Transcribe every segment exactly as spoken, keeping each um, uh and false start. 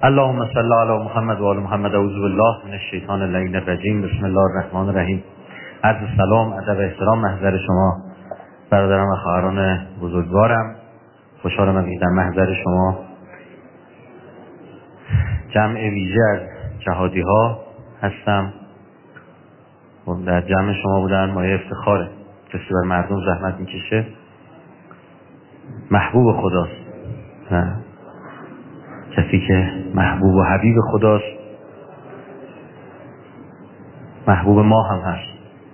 اللهم صل علی محمد و آل محمد. اعوذ بالله من الشیطان اللعین الرجیم. بسم الله الرحمن الرحیم. عرض سلام، ادب و احترام محضر شما برادران و خواهران بزرگوارم. خوشحالم از اینکه در محضر شما جمع ویژه از جهادی ها هستم. در جمع شما بودن مایه افتخاره. کسی بر مردم زحمت میکشه محبوب خداست، نه کسی که محبوب و حبیب خداست محبوب ما هم هست.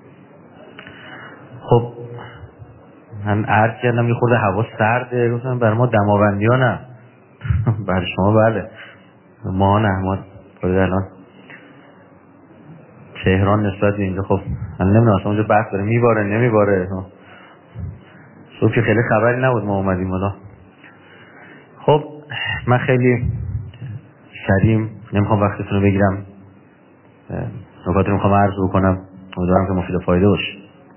خب من عرض کردم یه خورده هوا سرده، گفتم برای ما دماوندی ها نه برای شما بله، ما نه. ما الان تهران نسبت به اینجا خب من نمیدونم اصلا اونجا بحث داره میباره نمیباره. صبح که خیلی خبری نبود ما اومدیم حالا. خب من خیلی سریع نمیخوام وقتتون رو بگیرم، نکاتی رو میخوام عرض بکنم، امیدوارم که مفید و فایده باشه.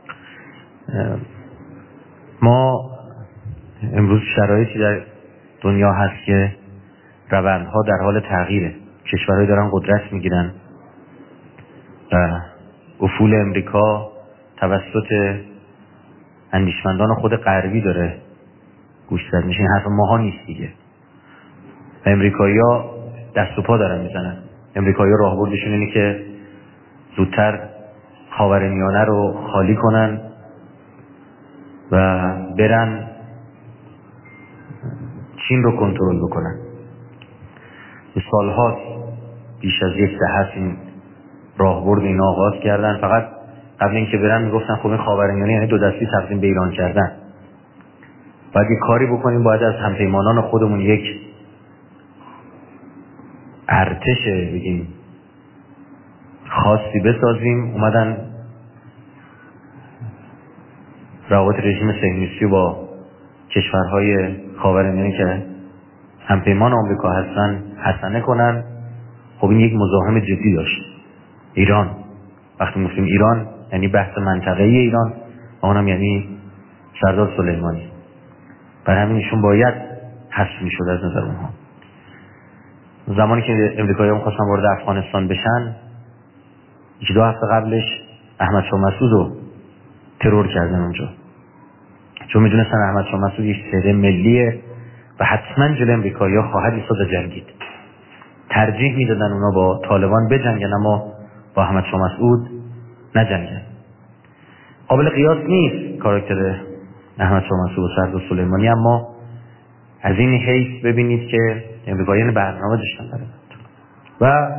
ما امروز شرایطی در دنیا هست که روندها در حال تغییره. کشورهایی دارن قدرت میگیرن و افول امریکا توسط اندیشمندان خود غربی داره گوشزد میشه. این حرف ماها نیست دیگه. امریکایی‌ها دست و پا دارن میزنن. امریکایی‌ها راهبردشون اینه که زودتر خاورمیانه رو خالی کنن و برن چین رو کنترل بکنن. به سال‌ها بیش از یک دهه این راهبرد اینا آغاز کردن. فقط قبل اینکه برن میگفتن خب این خاورمیانه یعنی دو دستی تقسیم به ایران کردن. باید یه کاری بکنیم، باید از همپیمانان خودمون یک ارتش بگیم خاصی بسازیم. اومدن روابط رژیم صهیونیستی با کشورهای خاورمیانه که همپیمان آمریکا هستن حسنه کنن. خب این یک مزاحم جدی داشت. ایران، وقتی میگیم ایران یعنی بحث منطقه‌ای ایران و اونم یعنی سردار سلیمانی. برای همین ایشون باید حذف میشد از نظر اونها. زمانی که امریکایی‌ها می‌خواستن وارد افغانستان بشن، یک دو هفته قبلش احمد شاه مسعود رو ترور کردن اونجا، چون میدونستن احمد شاه مسعود یک صده ملیه و حتما جلوی امریکایی‌ها خواهد ایستاد و جنگید. ترجیح میدادن اونا با طالبان بجنگن اما با احمد شاه مسعود نجنگن. قابل قیاس نیست کاراکتر احمد شاه مسعود و سردار سلیمانی، اما از این حیث ببینید که امریکاییان برنامه داشتن برای و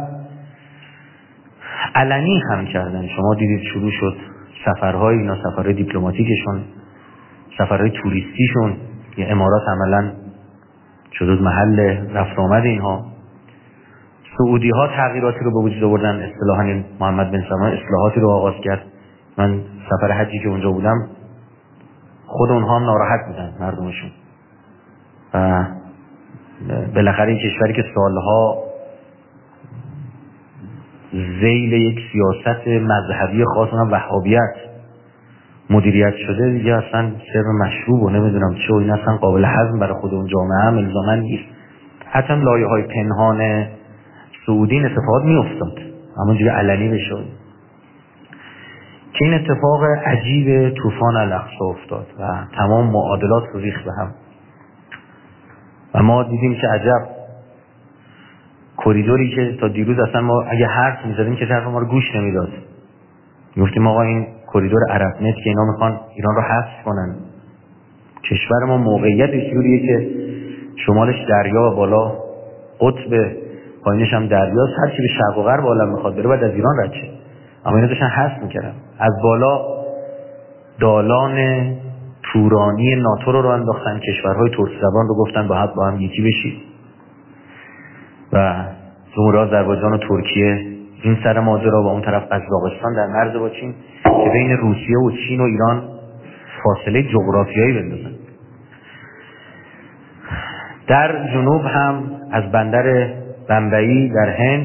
علنی هم کردن. شما دیدید شروع شد سفرهای اینا، سفرهای دیپلماتیکشون، سفرهای توریستیشون. یه امارات عملا شد محل رفت آمد اینها. سعودی ها تغییراتی رو به وجود آوردن. اصطلاحاً محمد بن سلمان اصلاحاتی رو آغاز کرد. من سفر حجی که اونجا بودم خود اونها هم ناراحت بودن مردمشون. و بالاخره این کشوری که سالها ذیل یک سیاست مذهبی خاص اونم وهابیت مدیریت شده دیگه، اصلا سر مشروب و نمیدونم چه و این اصلا قابل هضم برای خود اون جامعه هم الزاما نیست. حتی لایه های پنهان سعودی این اتفاقات می افتاد اما دیگه علنی بشه که این اتفاق عجیب طوفان الاقصی افتاد و تمام معادلات رو ریخت به هم و ما دیدیم که عجب کریدوری که تا دیروز اصلا ما اگه حرف می‌زدیم که طرف ما رو گوش نمیداد. گفتیم آقا این کریدور عرب نت که اینا میخوان ایران رو حذف کنن. کشور ما موقعیت جوریه که شمالش دریا و بالا قطب، پایینش هم دریاست. هر چی به شرق و غرب عالم میخواد بره بعد از ایران رد شه. اما اینا داشتن حذف میکردن. از بالا دالان تورانی ناتو رو رو انداختن. کشورهای ترک زبان رو گفتن با هم با هم یکی بشید و جمهوری آذربایجان و ترکیه این سر ماجرا و اون طرف قزاقستان در مرز با چین که بین روسیه و چین و ایران فاصله جغرافیایی بندازن. در جنوب هم از بندر بمبئی در هند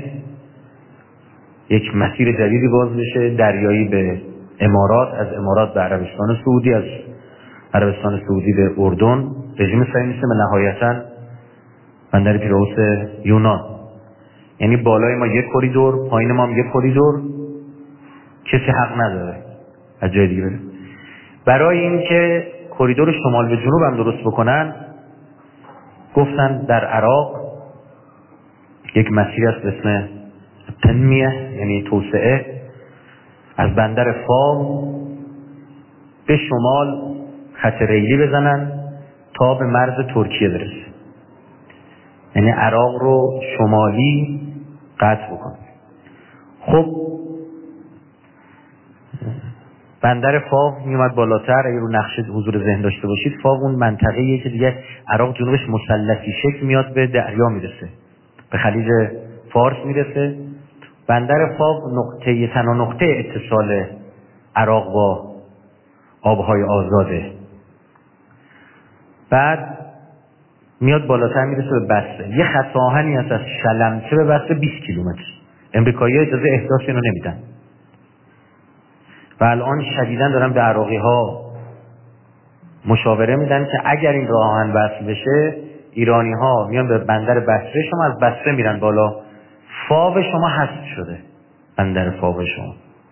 یک مسیر جدیدی باز بشه، دریایی به امارات، از امارات به عربستان سعودی، از عربستان سعودی به اردن. رژیم صهیونیستی و نهایتاً بندر پیرائوس یونان یعنی بالای ما یک کریدور، پایین ما هم یک کریدور، کسی حق نداره از جای دیگه بره. برای اینکه کریدور شمال به جنوب هم درست بکنن گفتن در عراق یک مسیر است به اسم تنمیه، یعنی توسعه، از بندر فاو به شمال خط ریلی بزنن تا به مرز ترکیه برسه، یعنی عراق رو شمالی قطع بکنه. خب بندر فاو میومد بالاتر. اگه رو نقشه حضور ذهن داشته باشید، فاو اون منطقه‌ایه که دیگه عراق جنوبش مثلثی شکل میاد، به دریا میرسه، به خلیج فارس میرسه. بندر فاو نقطه تنها نقطه اتصال عراق با آبهای آزاده. بعد میاد بالاتر میرسه به بصره. یه خط آهنی هست از شلمچه به بصره بیست کیلومتر. امریکایی‌ها اجازه احداث اینو نمیدن و الان شدیداً دارن به عراقی ها مشاوره میدن که اگر این راه آهن وصل بشه، ایرانی ها میان به بندر بصره، شما از بصره میرن بالا، فاو شما حذف شده، بندر فاو شما.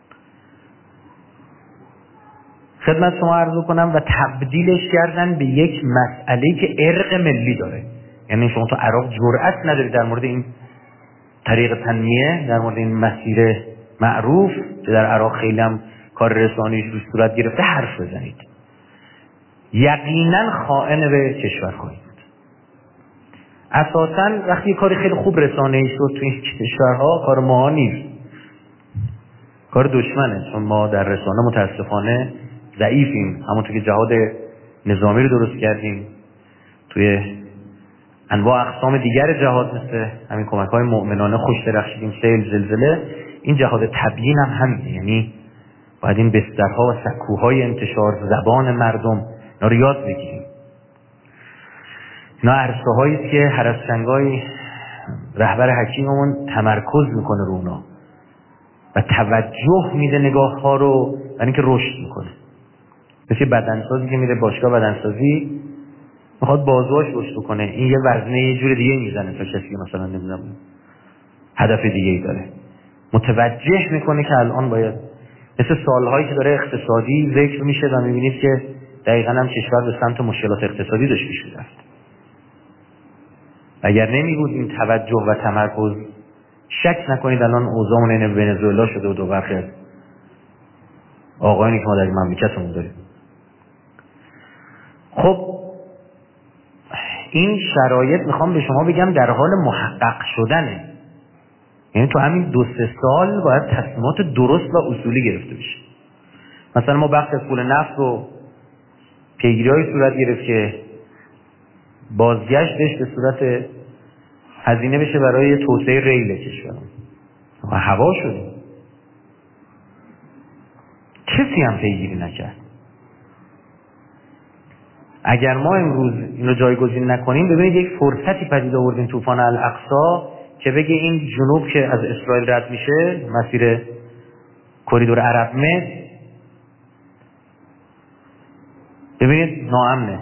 خدمت شما عرض کنم و تبدیلش کردن به یک مسئله که ارق ملی داره. یعنی شما تو عراق جرأت ندارید در مورد این طریق تنمیه، در مورد این مسیر معروف که در عراق خیلی هم کار رسانه‌ایش روش صورت گرفته حرف بزنید. یقینا خائن به کشور خواهید. اساساً وقتی کاری خیلی خوب رسانه‌ای شد تو این کشورها، کار ما نیست، کار دشمنه، چون ما در رسانه متاسفانه ضعیفیم. همونطور که جهاد نظامی رو درست کردیم، توی انواع اقسام دیگر جهاد مثل همین کمک‌های مؤمنانه خوش درخشیدیم، سیل، زلزله، این جهاد تبیین هم همینه. یعنی باید این بسترها و سکوهای انتشار زبان مردم اینا رو یاد بگیریم. اینا عرصه هایی که هرسچنگای رهبر حکیممون تمرکز میکنه رو اونا و توجه میده نگاه ها رو، برای اینکه رشد میکنه. مثل بدنسازی که میره باشگاه بدنسازی میخواد بازوهاش رشد بکنه، این یه وزنه یه جور دیگه میزنه تا کسی که مثلا نمیدونم هدف دیگه ای داره. متوجه میکنه که الان باید، مثل سالهایی که داره اقتصادی ذکر میشه و میبینید که دقیقاً هم کشور به سمت مشکلات اقتصادی داشت پیش میرفت. اگر نمی بود این توجه و تمرکز، شک نکنید الان اوضاعمون این ونزوئلا شده و دو برخی از آقایانی که ما در مملکتمون داریم. خب این شرایط میخوام به شما بگم در حال محقق شدنه. یعنی تو همین دو سه سال باید تصمیمات درست و اصولی گرفته بشه. مثلا ما بخش از پول نفت رو پیگیری‌های صورت گرفت که بازگشتش به صورت هزینه بشه برای توسعه ریل کشور و هوا شده. کسی هم پیگیری نکرد. اگر ما امروز اینو جایگزین نکنیم، ببینید یک فرصتی پدید آوردیم، طوفان الاقصی، که بگه این جنوب که از اسرائیل رد میشه، مسیر کریدور عرب مصر، ببینید ناامنه.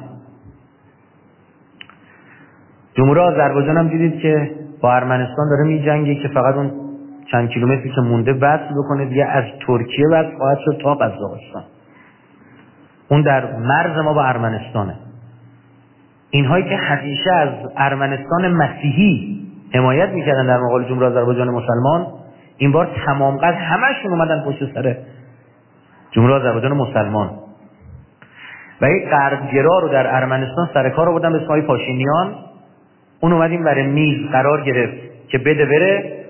جمهوری آذربایجان هم دیدید که با ارمنستان داره میجنگه که فقط اون چند کیلومتری که مونده وصل بکنه دیگه، از ترکیه وصل خواهد شد تا قزاقستان. اون در مرز ما با ارمنستانه. اینهایی که همیشه از ارمنستان مسیحی حمایت میکردن در مقابل جمهوری آذربایجان مسلمان، این بار تمام قد همشون اومدن پشت سر جمهوری آذربایجان مسلمان و یک غربگرا رو در ارمنستان سر کار آوردن به اسم آقای پاشینیان. اون اومد این برای میز قرار گرفت که بده بره،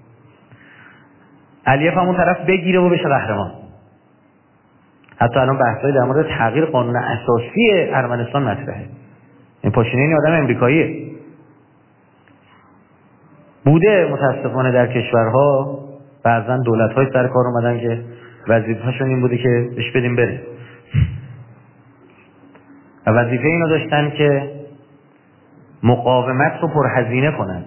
علیف هم اون طرف بگیره و بشه قهرمان. حتی الان بحث‌های در مورد تغییر قانون اساسی ارمنستان مطرحه. این پاشینیان آدم امریکاییه. بوده متاسفانه در کشورها بعضا دولت‌های سر کار اومدن که وظیفه‌شون این بوده که بهش بدیم بره. و وظیفه اینو داشتن که مقاومت رو پرهزینه کنن.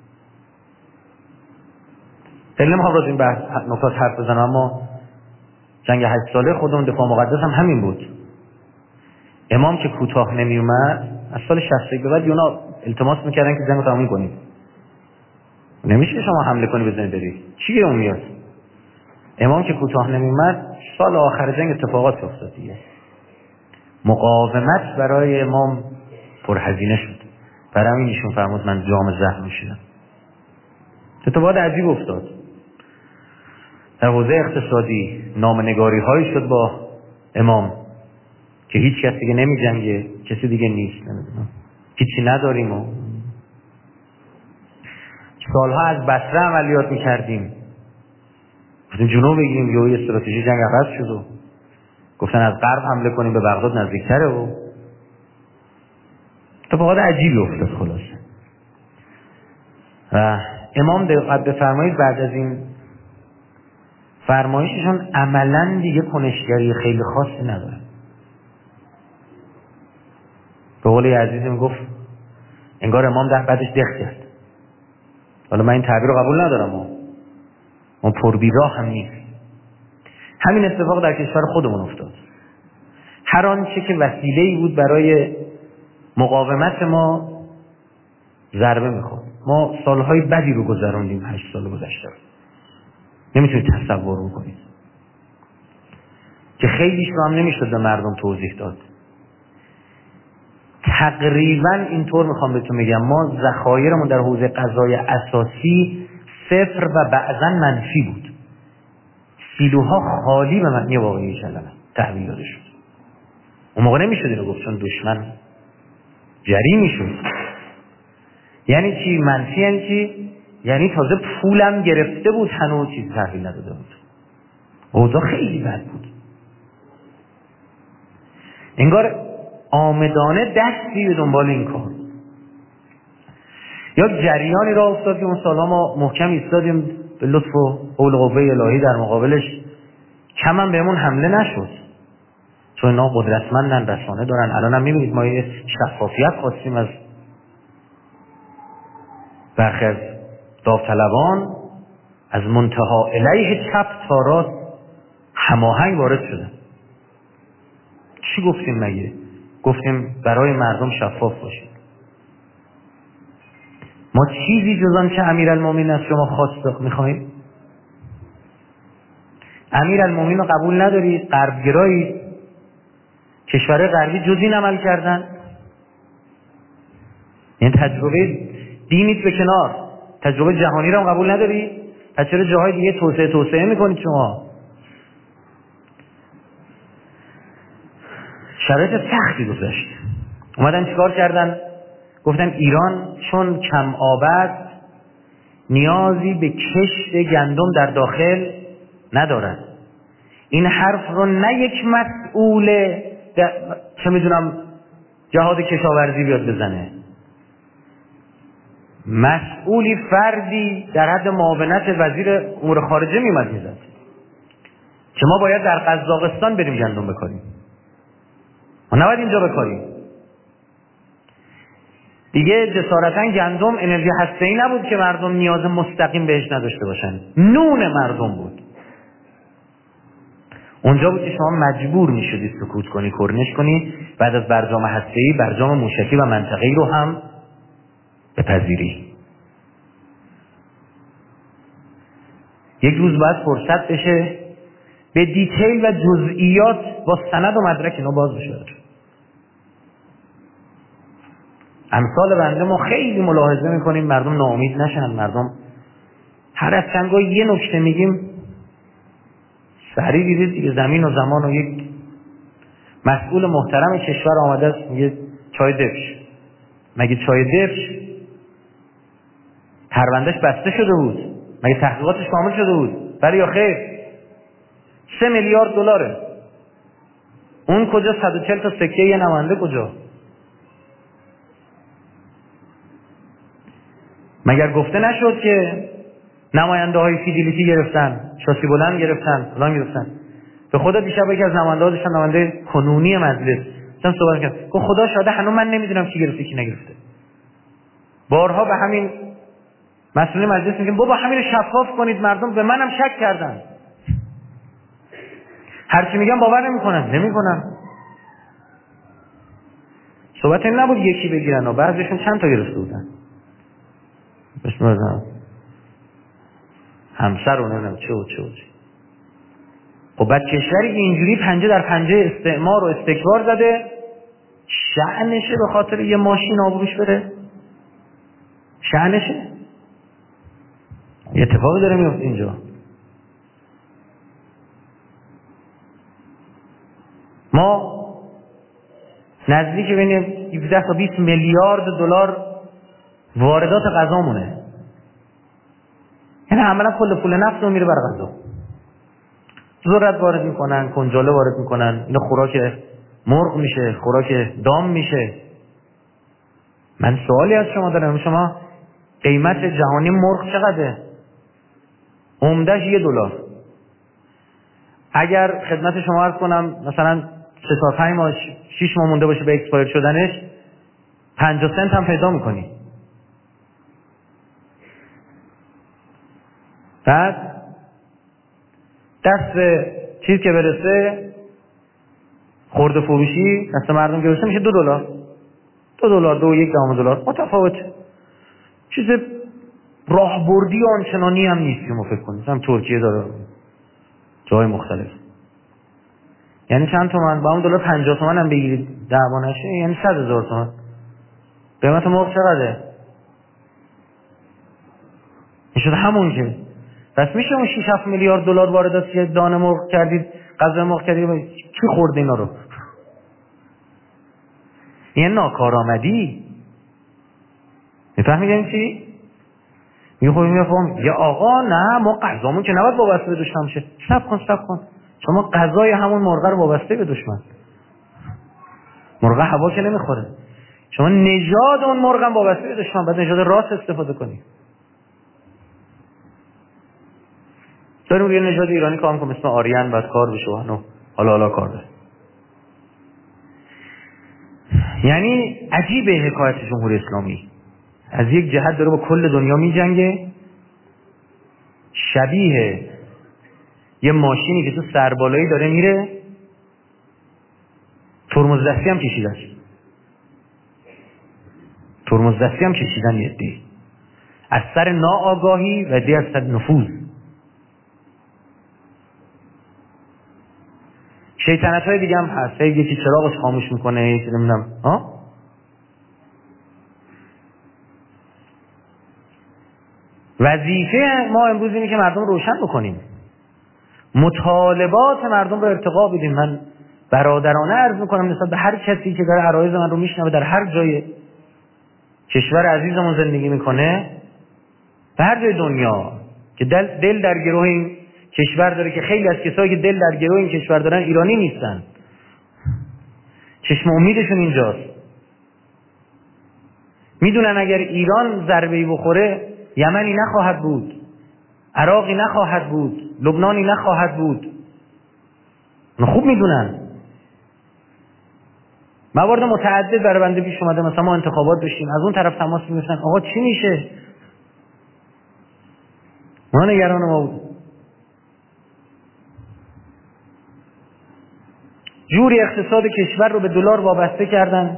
خیلی نمیخوام راجع این بحث نکات حرف بزنم، اما جنگ هشت ساله خودمون دفاع مقدس هم همین بود. امام که کوتاه نمی اومد، از سال شصت به بعد اونا التماس میکردن که جنگ رو تموم کنیم. نمیشه شما حمله کنی بزنید برید. چی اون میاد؟ امام که کوتاه نمیومد، سال آخر جنگ اتفاقات افتاد دیگه. مقاومت برای امام پرهزینه شد. برای همین ایشون فرمود من جام زهر میشیدم. اتفاقات عجیب افتاد. در حوزه اقتصادی نامنگاری هایی شد با امام که هیچ کس دیگه نمی جنگه، کسی دیگه نیست، نمیدونم هیچی نداریم و سالها از بصره عملیات میکردیم، گفتیم جنوب بگیریم، یه استراتژی جنگ عوض شد و گفتن از غرب حمله کنیم به بغداد نزدیکتره و اتفاقات عجیبی افتاد. خلاصه و امام دقت بفرمایید بعد از این فرمایششون عملاً دیگه کنشگری خیلی خاصی نداره. به قول عزیزم گفت انگار امام در بعدش دق کرد. حالا من این تعبیر رو قبول ندارم، اما اون پربیراه هم نیست. همین اتفاق در کشور خودمون افتاد. هر آنچه که وسیله‌ای بود برای مقاومت ما ضربه می‌خورد. ما سالهای بدی رو گذروندیم، هشت سال گذشته. نمیتونید تصور کنید که خیلیش رو هم نمیشد به مردم توضیح داد. تقریبا اینطور میخوام بهتون میگم ما ذخایرمون در حوزه غذای اساسی صفر و بعضا منفی بود. سیلوها خالی به معنی واقعی کلمه تحویل داده شد. اون موقع نمیشد اینو گفت چون دشمن جری میشد. یعنی چی منفی؟ یعنی چی؟ یعنی تازه پولم گرفته بود هنوز چیز تحویل نداده بود. اوضاع خیلی بد بود. انگار آمدانه دستی به دنبال این کار. یا جریانی را افتاد که اون سالها ما محکم ایستادیم به لطف و قول قوه الهی در مقابلش، کم هم بهمون حمله نشد چون اینا قدرتمندن، رسانه دارن. الان هم میبینید ما یه شفافیت خواستیم از برخی از داوطلبان، از منتها الیه چپ تا راست هماهنگ وارد شده. چی گفتیم مگه؟ گفتیم برای مردم شفاف باشید. ما چیزی جز آن که امیرالمومنین از شما خواست میخوایم؟ امیرالمومنین رو قبول ندارید؟ غربگرایید؟ کشور غربی جز این عمل کردن؟ یعنی تجربه دینیت به کنار، تجربه جهانی رو هم قبول ندارید؟ پس چرا جاهای دیگه توسعه توسعه میکنید شما؟ شرایط سختی گذشت. اومدن چیکار کردن؟ گفتن ایران چون کم آب است نیازی به کشت گندم در داخل ندارد. این حرف رو نه یک مسئول چه میدونم جهاد کشاورزی بیاد بزنه، مسئولی فردی در حد معاونت وزیر امور خارجه میمد میزد که ما باید در قزاقستان بریم گندم بکاریم، ما نباید اینجا بکاریم. دیگه جسارتا گندم انرژی هسته‌ای نبود که مردم نیاز مستقیم بهش نداشته باشن، نون مردم بود. اونجا بود که شما مجبور میشدید سکوت کنی، کرنش کنی، بعد از برجام هسته‌ای برجام موشکی و منطقه‌ای رو هم بپذیری. یک روز بعد فرصت بشه به دیتیل و جزئیات با سند و مدرک اینا باز بشه. امثال بنده ما خیلی ملاحظه میکنیم مردم ناامید نشن، مردم هر از چند گاه یه نکته میگیم سریع دیدید دیگه زمین و زمان و یک مسئول محترم کشور آمده است میگه چای دبش. مگه چای دبش پروندهش بسته شده بود؟ مگه تحقیقاتش کامل شده بود؟ بله یا خیر؟ سه میلیارد دلاره. اون کجا؟ صد و چهل تا سکه یه نماینده کجا؟ مگر گفته نشد که نماینده های فیدیلیتی گرفتن، شاسی بلند گرفتن، فلان گرفتن؟ به خدا دیشب یکی از نماینده ها داشتن، نماینده کنونی مجلس داشتن صحبت کرد، گفت خدا شاهده هنوز من نمیدونم کی گرفته کی نگرفته. بارها به همین مسئولین مجلس میگن بابا همین رو شفاف کنید، مردم به منم شک کردن. هر چی میگم باور نمیکنن، نمیکنن. صحبت این نبود یکی بگیرن و بعضیشون چند تا گرفته بودن. بسم الله. همسر و نمیدونم چه و چه و چه. خب بعد کشوری که اینجوری پنجه در پنجه استعمار و استکبار زده، شأنشه به خاطر یه ماشین آبروش بره؟ شأنشه؟ یه اتفاقی داره میفته اینجا. ما نزدیک بین هفده تا بیست میلیارد دلار واردات غذامونه، یعنی عملا کل پول نفت رو میره بر غذا. ذرت وارد میکنن، کنجاله وارد میکنن، اینا خوراک مرغ میشه، خوراک دام میشه. من سوالی از شما دارم، شما قیمت جهانی مرغ چقدره؟ عمدهش یه دلار. اگر خدمت شما عرض کنم مثلا سه تا پنج ماه شش ماه مونده باشه به اکسپایر شدنش، پنجاه سنت هم پیدا میکنی. بعد دست چیز که برسه، خورده فروشی دست مردم که برسه میشه دو دلار. دو دلار، دو یک دهم دلار، متفاوت. چیز راهبردی آنچنانی هم نیست که ما فکر کنیم. مثلا ترکیه داره جای مختلف. یعنی چند تومن با اون دلار پنجاه تومن هم بگیرید دعوا نشه، یعنی صد هزار تومن. قیمت مرغ چقدره؟ میشد همون که. پس میشه اون شش هفت میلیارد دلار واردات یه دانه مرغ کردید، غذا مرغ کردید، کی خورده اینا رو؟ یعنی ناکارآمدی. میفهمید این چی؟ میخوام میفهم یا آقا نه ما غذامون که نباید وابسته به دشمن شه. صبر کن صبر کن. شما غذای همون مرغ رو وابسته به دشمن. مرغ هوا که نمیخوره. شما نژاد اون مرغ هم وابسته به دشمن، بعد نژاد راست استفاده کنی. داریم روی نژاد ایرانی کار میکنم اسم آریان، بعد کار بشه و حالا حالا کار داره. یعنی عجیبه حکایت جمهوری اسلامی. از یک جهت داره با کل دنیا میجنگه، شبیه یه ماشینی که تو سربالایی داره میره، ترمز دستی هم کشیده است. ترمز دستی هم کشیدن یه عده از سر ناآگاهی و عده از سر نفوذ. شیطنت های دیگه هم هست. یکی چراغش خاموش میکنه، یکی نمیدونم ها. وظیفه ما امروز اینه که مردم روشن بکنیم، مطالبات مردم رو ارتقا بدیم. من برادرانه عرض میکنم نسبت به هر کسی که داره عرایض من رو میشنوه در هر جای کشور عزیزمون زندگی میکنه، به هر جای دنیا که دل, دل در گروه این کشور داره، که خیلی از کسایی که دل در گروه این کشور دارن ایرانی نیستن، چشم امیدشون اینجاست. میدونن اگر ایران ضربه‌ای بخوره یمنی نخواهد بود، عراقی نخواهد بود، لبنانی نخواهد بود. خوب میدونن. موارد متعدد برای بنده پیش اومده، مثلا ما انتخابات داشتیم، از اون طرف تماس میگرفتن آقا چی میشه؟ ما نگران ما بود. جوری اقتصاد کشور رو به دلار وابسته کردن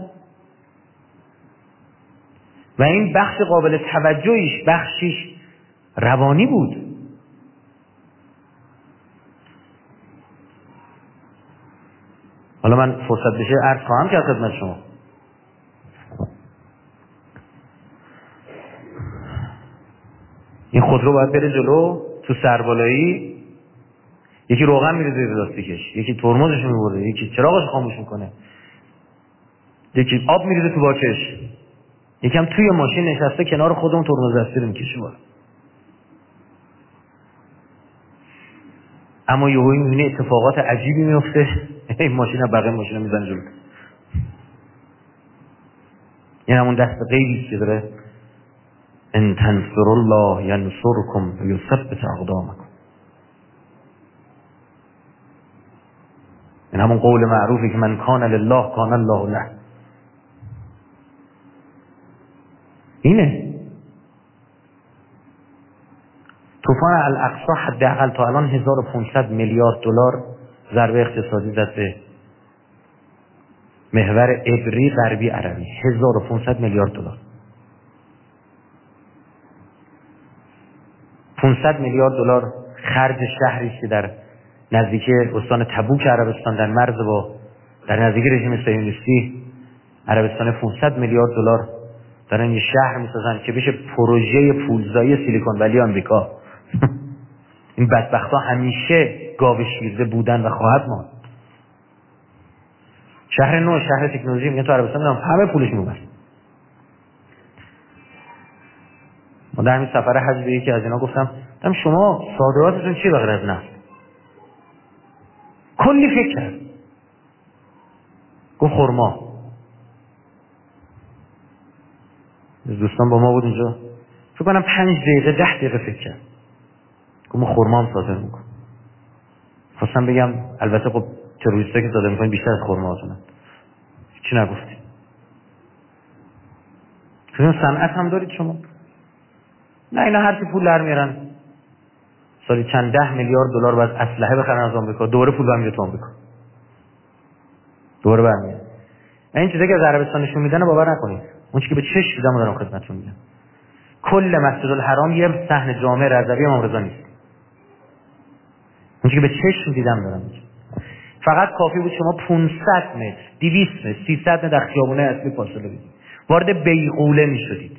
و این بخش قابل توجهیش بخشیش روانی بود. حالا من فرصت بشه عرض خواهم کرد خدمت شما. این خودرو باید بره جلو، تو سربالایی یکی روغن میره زیر لاستیکش، یکی ترمزش میبره، یکی چراغش خاموش میکنه، یکی آب میریزه تو باکش، یکم توی ماشین نشسته کنار خودمون ترمز دستی رو میکشه بالا. اما یهویی میبینی اتفاقات عجیبی میفته، این ماشین هم بقیه ماشین میزنه جلو. این همون دست غیبی که داره ان تنصروا الله ینصرکم و یثبت اقدامکم. این همون قول معروفی که من کان لله کان الله له. اینه طوفان الاقصی حداقل تا الان هزار و پانصد میلیارد دلار ضربه اقتصادی زد به محور عبری غربی عربی. هزار و پانصد میلیارد دلار. پانصد میلیارد دلار خرج شهری که در نزدیک استان تبوک عربستان در مرز با در نزدیک رژیم صهیونیستی عربستان پانصد میلیارد دلار دارن یه شهر میسازن که بشه پروژه پولزایی سیلیکون ولی آمریکا. این بدبختا همیشه گاو شیرده بودن و خواهد ماند. شهر نو، شهر تکنولوژی، میگن تو عربستان میدونم همه پولش میبرن. ما در همین سفر حج به یکی از اینا گفتم دم شما صادراتتون چیه بغیر از نفت؟ کلی فکر کرد. گفت خرما. دوستان با ما بود اونجا، فکر کنم پنج دقیقه ده دقیقه فکر کرد. گفت ما خرما هم صادر میکنم. خواستم بگم البته خب تروریستا که صادر میکنن بیشتر از خرما هستن. چی نگفتی؟ چون صنعت هم دارید شما؟ نه اینا هر کی پول در میارن سالی چند ده میلیارد دلار باید اسلحه بخرن از آمریکا، دوباره پول برمیگرده تو آمریکا. دوباره برمیاد. این چیزایی که از عربستان نشون میدن باور نکنید. اون چیزی که به چشم دیدم دارم خدمتتون میگم. کل مسجد الحرام یه صحن جامع رضوی امام رضا نیست. اون چیزی که به چشم دیدم دارم میگم. فقط کافی بود شما پانصد متر، دویست متر، سیصد متر در خیابونه اصلی فاصله بدید. وارد بیغوله میشدید.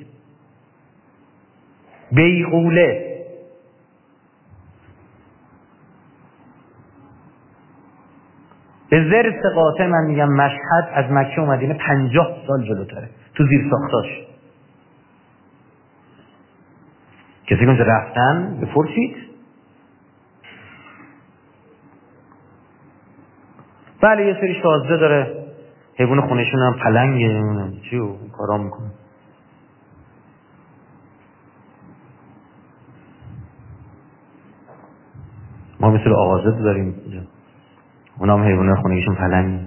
بیغوله. به زرس قاطع من میگم مشهد از مکه و مدینه پنجاه سال جلوتره تو زیر ساختاش. کسی که اونجا رفتن بپرسید. بله یه سری شازده داره، حیوان خونشون هم پلنگه، نمیدونم چی و کارا میکنه. ما مثل آغازه داریم اینجا، اونا هم حیوان خونگیشون پلنگه.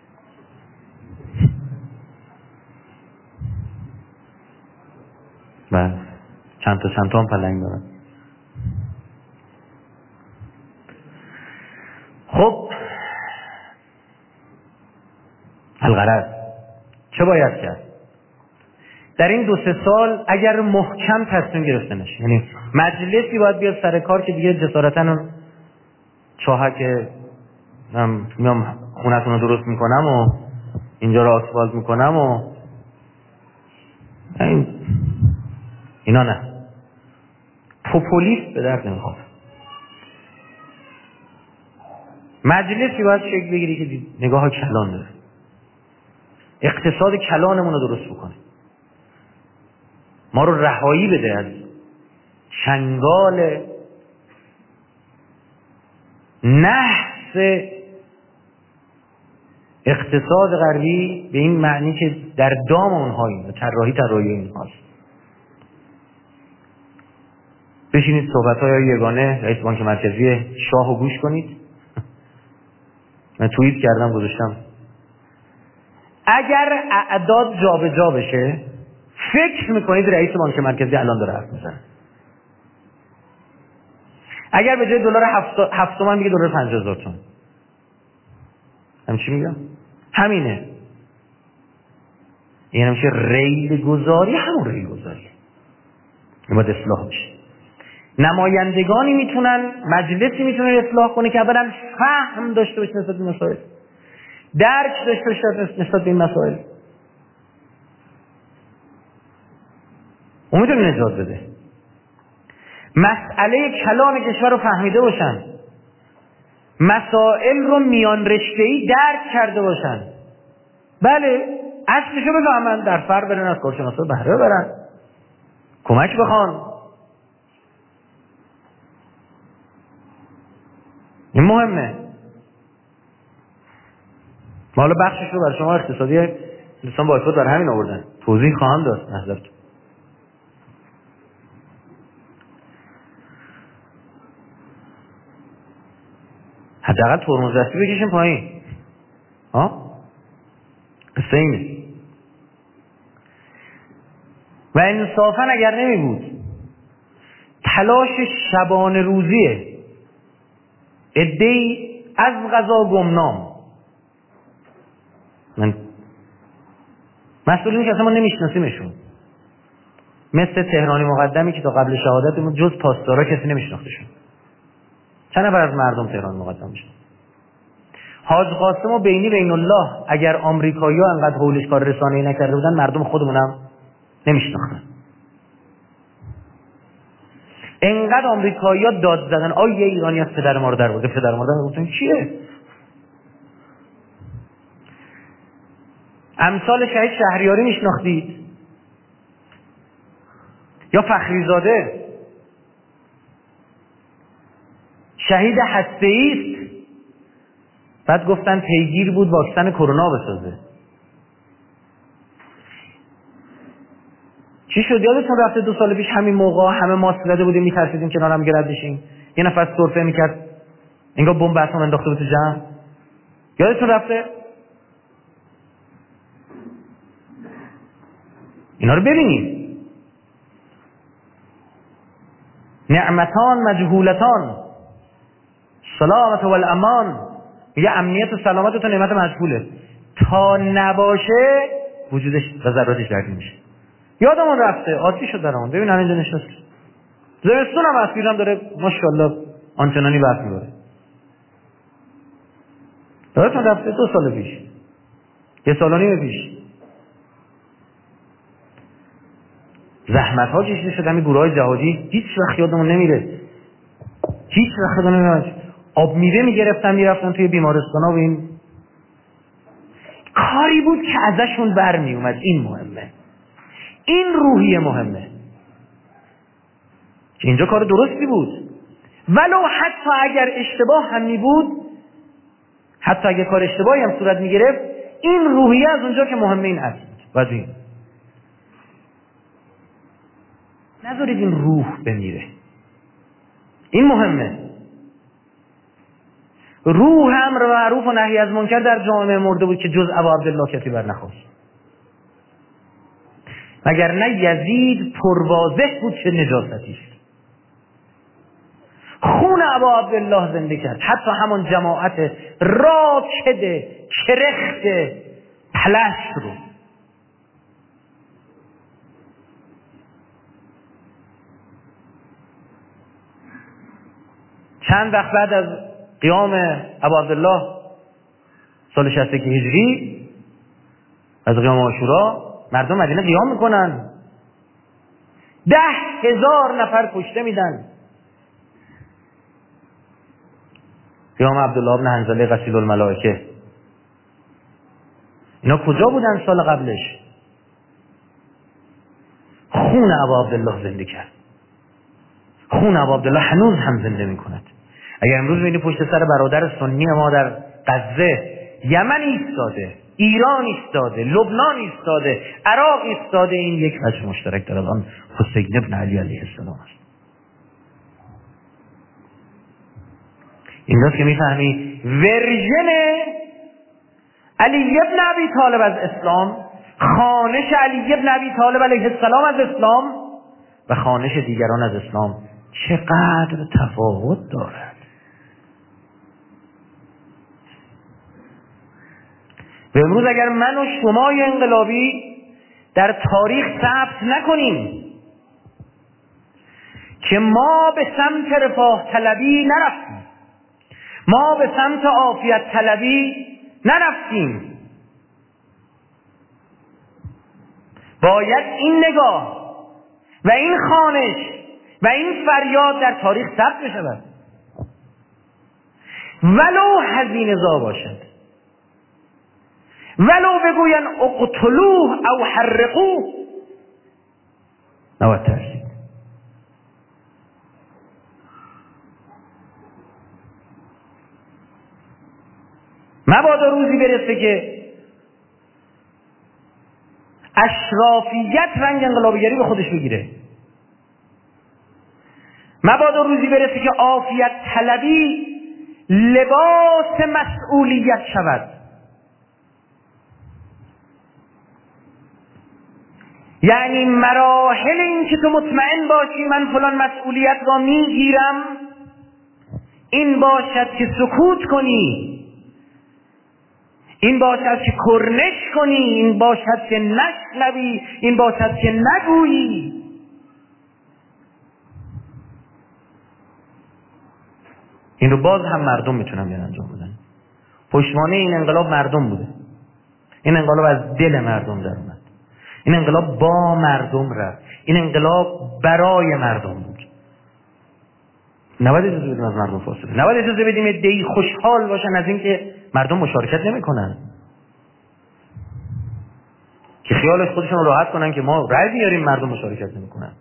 بله چند تا چند تا هم پلنگ دارن. خب الغرض چه باید کرد؟ در این دو سه سال اگر محکم تصمیم گرفته نشه، یعنی مجلسی باید بیاد سر کار که دیگه جسارتاً اون چاهک من میام خونتون رو درست میکنم و اینجا رو آسفالت میکنم و این اینا نه. پوپولیست به درد نمیخواد. مجلسی باید شکل بگیری که نگاه ها کلان داره، اقتصاد کلانمون رو درست بکنه، ما رو رهایی بده از چنگال نحس اقتصاد غربی، به این معنی که در دام اونهاییم و طراحی طراحی اینهاست. بشینید صحبت‌های یگانه رئیس بانک مرکزی شاهو گوش کنید. من توییت کردم گذاشتم اگر اعداد جابجا جا بشه فکر میکنید رئیس بانک مرکزی الان داره حرف میزنه؟ اگر به جای دلار هفت تومن میگه دلار پنجاه هزار تومن، هم چی میگم؟ همینه. این همیشه ریل گذاری، همون ریل گذاری این باید اصلاح بشه. نمایندگانی میتونن، مجلسی میتونه اصلاح کنه که اولا فهم داشته باشه نسبت به مسائل، درک داشته باشه نسبت به این مسائل، اون میتونه نجات بده. مسئله کلان کشور رو فهمیده باشن، مسائل رو میان رشته‌ای درک کرده باشن. بله اصلشو بفهمن، در فر برن از کارشناسا بهره ببرن، کمک بخوان. این مهمه. ما حالا بخشش رو برای شما اقتصادی دوستان با اکاد برای همین آوردن، توضیح خواهم داد نظرتون. حداقل ترمز دستی بکشیم پایین. ها؟ قصه اینه. و انصافا اگر نمی بود تلاش شبانه روزیه عده‌ای از قضا گمنام، من مسئولینی که اصلا ما نمیشناسیمشون، مثل تهرانی مقدمی که تا قبل شهادتمون جز پاسدارا کسی نمیشناختشون. چند نفر از مردم تهران مقدم میشن. حاج قاسم و بینی بین الله اگر آمریکایی‌ها انقدر حولش کار رسانه‌ای نکرده بودن مردم خودمونم نمیشناختن. انقدر آمریکایی‌ها داد زدن آ یه ایرانی از پدر ما رو در برده، پدر ما رو گفتن کیه؟ امثال شهید شهریاری میشناختید یا فخریزاده؟ شهید هسته‌ای است، بعد گفتن پیگیر بود واکسن کرونا بسازه. چی شد؟ یادتون رفته دو سال پیش همین موقع همه ماسک زده بودیم میترسیدیم کنار هم گرد بشیم، یه نفر سرفه میکرد انگار بمب اتم انداخته بود تو جمع. یادتون رفته؟ اینا رو ببینیم. نعمتان مجهولتان، سلامت و الامان. میگه امنیت و سلامت تو نعمت مجهوله، تا نباشه وجودش و ذراتش دردی میشه. یادمون رفته عادی شد برامون. ببین همین اینجا نشست، زمستون هم اسیرم داره ماشاءالله آنچنانی برف میباره. یادتون رفته دو سال پیش، یه سال و نیم پیش زحمت ها کشیده شد. همین گروه های جهادی هیچ وقت یادمون نمیره، هیچ وقت یادمون نمیره. آب میوه میگرفتن میرفتن توی بیمارستان ها و این کاری بود که ازشون برمی اومد. این مهمه، این روحیه مهمه که اینجا کار درستی بود، ولو حتی اگر اشتباه هم می بود، حتی اگر کار اشتباهی هم صورت می گرفت، این روحیه از اونجا که مهمه این است. وزین نذارید این روح بمیره، این مهمه. روح امر معروف و نهی از منکر در جامعه مرده بود که جز ابا عبدالله کسی بر نخواست، مگر نه یزید پرواضح بود که نجاستی است. خون ابا عبدالله زنده کرد حتی همون جماعت راکد کرخت پلشت رو. چند وقت بعد از قیام ابا عبدالله سال شصت و یک هجری، از قیام عاشورا، مردم مدینه قیام میکنن، ده هزار نفر کشته میدن. قیام عبدالله بن حنظله غسیل الملائکه، اینا کجا بودن سال قبلش؟ خون ابا عبدالله زنده کرد. خون ابا عبدالله هنوز هم زنده میکند. اگر امروز میبینی پشت سر برادر سنی ما در غزه، یمن ایستاده، ایران ایستاده، لبنان ایستاده، عراق ایستاده، این یک وجه مشترک داره، آن حسین ابن علی علیه السلام است. اینجاست که میفهمی ورژن علی ابن ابی طالب از اسلام، خوانش علی ابن ابی طالب علیه السلام از اسلام و خوانش دیگران از اسلام چقدر تفاوت دارد. و امروز اگر من و شمای انقلابی در تاریخ ثبت نکنیم که ما به سمت رفاه طلبی نرفتیم، ما به سمت عافیت طلبی نرفتیم، باید این نگاه و این خوانش و این فریاد در تاریخ ثبت بشود، ولو هزینه زا باشد، ولو بگوین اقتلوه او حرقوه، نباید ترسید. مبادا روزی برسه که اشرافیت رنگ انقلابیگری به خودش بگیره، مبادا روزی برسه که عافیت طلبی لباس مسئولیت شود. یعنی مراحل این که تو مطمئن باشی من فلان مسئولیت را میگیرم، این باشد که سکوت کنی، این باشد که کرنش کنی، این باشد که نشنوی، این باشد که نگویی. این رو باز هم مردم میتونن بیان انجام بدن. پشتوانه این انقلاب مردم بوده. این انقلاب از دل مردم در اومد. این انقلاب با مردم رفت. این انقلاب برای مردم بود. نباید اجازه بدیم از مردم فاصله. نباید اجازه بدیم عده‌ای خوشحال باشن از اینکه مردم مشارکت نمیکنن. که خیالش خودشون رو راحت کنن که ما رأی میاریم مردم مشارکت نمیکنن.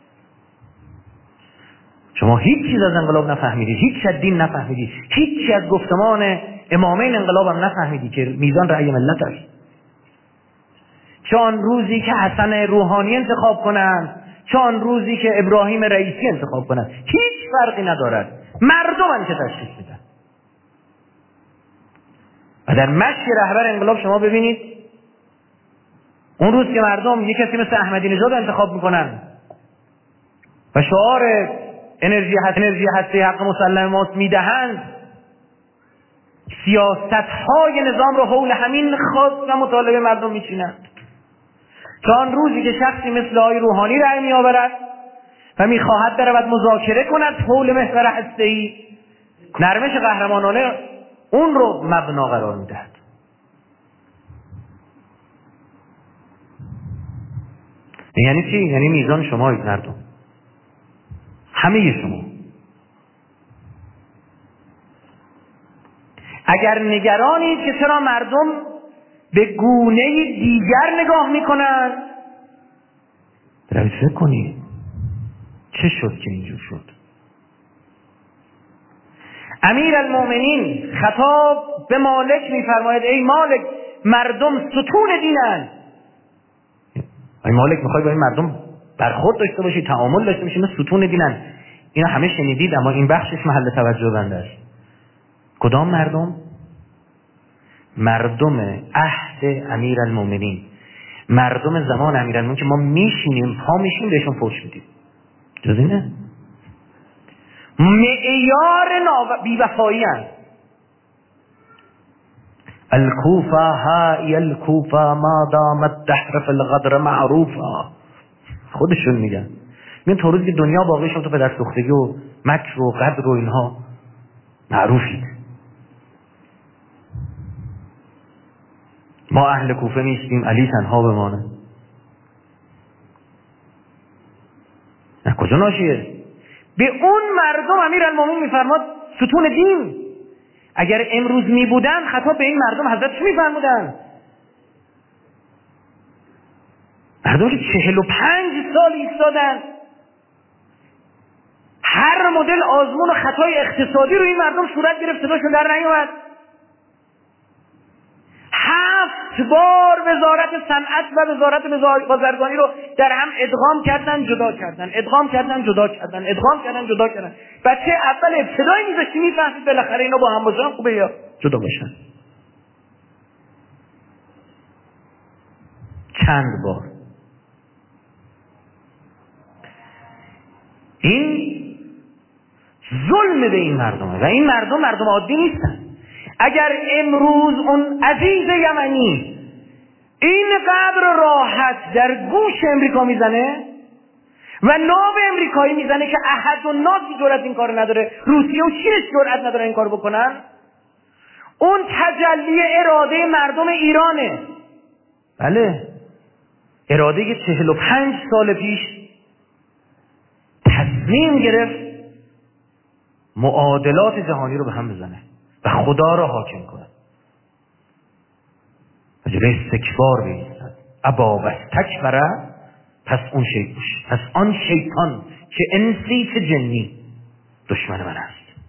شما هیچ چیز از انقلاب نفهمیدید، هیچ از دین نفهمیدید، هیچ از گفتمان امامین انقلاب هم نفهمیدید که میزان رأی ملت است. چه آن روزی که حسن روحانی انتخاب کنن، چه آن روزی که ابراهیم رئیسی انتخاب کنن، هیچ فرقی ندارد. مردم هم که تشخیص میدن. و در مشی رهبر انقلاب شما ببینید اون روز که مردم یک کسی مثل احمدی نژاد انتخاب میکنن و شعار انرژی انرژی هسته حق مسلم ماست میدهند، سیاست های نظام رو حول همین خواست و مطالبه مردم میچینند. تا آن روزی که شخصی مثل آقای روحانی رأی میآورد و میخواهد برود مذاکره کند حول محور هسته‌ای، نرمش قهرمانانه اون رو مبنا قرار میدهد. یعنی چی؟ یعنی میزان شمایید مردم، همه شما. اگر نگرانید که چرا مردم به گونه دیگر نگاه میکنن، برای فکر کنید چه شد که اینجور شد. امیر المؤمنین خطاب به مالک میفرماید ای مالک، مردم ستون دینند. ای مالک میخوای با این مردم برخورد داشته باشی، تعامل داشته باشی، اینا ستون دینند. اینا همه شنیدید، اما این بخشش محل توجه بنده است. کدام مردم؟ مردم عهد امیر المؤمنین، مردم زمان امیر المؤمنین که ما میشینیم پا میشیم بهشون فوش میدیم. جز اینه معیار بیوفایی هست. الکوفه های الکوفه ما دامت دهر فی الغدر معروفه. خودشون میگن میگن تا روزی که دنیا باقی شد تو پدر سوختگی و مکر و غدر و اینها معروفید. ما اهل کوفه نیستیم، علی تنها بمانه. نه کجا ناشیه؟ به اون مردم امیر المؤمنین میفرماد ستون دین. اگر امروز میبودن خطاب به این مردم حضرت چی میفرمودن؟ مردم که چهل و پنج سال ایستادن، هر مدل آزمون و خطای اقتصادی رو این مردم صورت گرفت، صداشون در نیومد. هفت بار وزارت صنعت و وزارت بازرگانی رو در هم ادغام کردن جدا کردن، ادغام کردن جدا کردن، ادغام کردن جدا کردن. بچه اول ابتدایی میذاشتی میفهمید بالاخره اینا با هم باشن خوبه یا جدا باشن. چند بار این ظلم به این مردمه و این مردم مردم عادی نیستن. اگر امروز اون عزیز یمنی این قدر راحت در گوش امریکا میزنه و ناب امریکایی میزنه که احد و ناسی جرأت این کار نداره، روسیه و چینش جرأت نداره این کار بکنن، اون تجلی اراده مردم ایرانه. بله، اراده که چهل و پنج سال پیش تصمیم گرفت معادلات جهانی رو به هم بزنه و خدا را حاکم کنه و جلوی استکبار بایستد. ابا و استکبر، پس اون شیطان پس آن شیطان که انسی که جنی دشمن من است.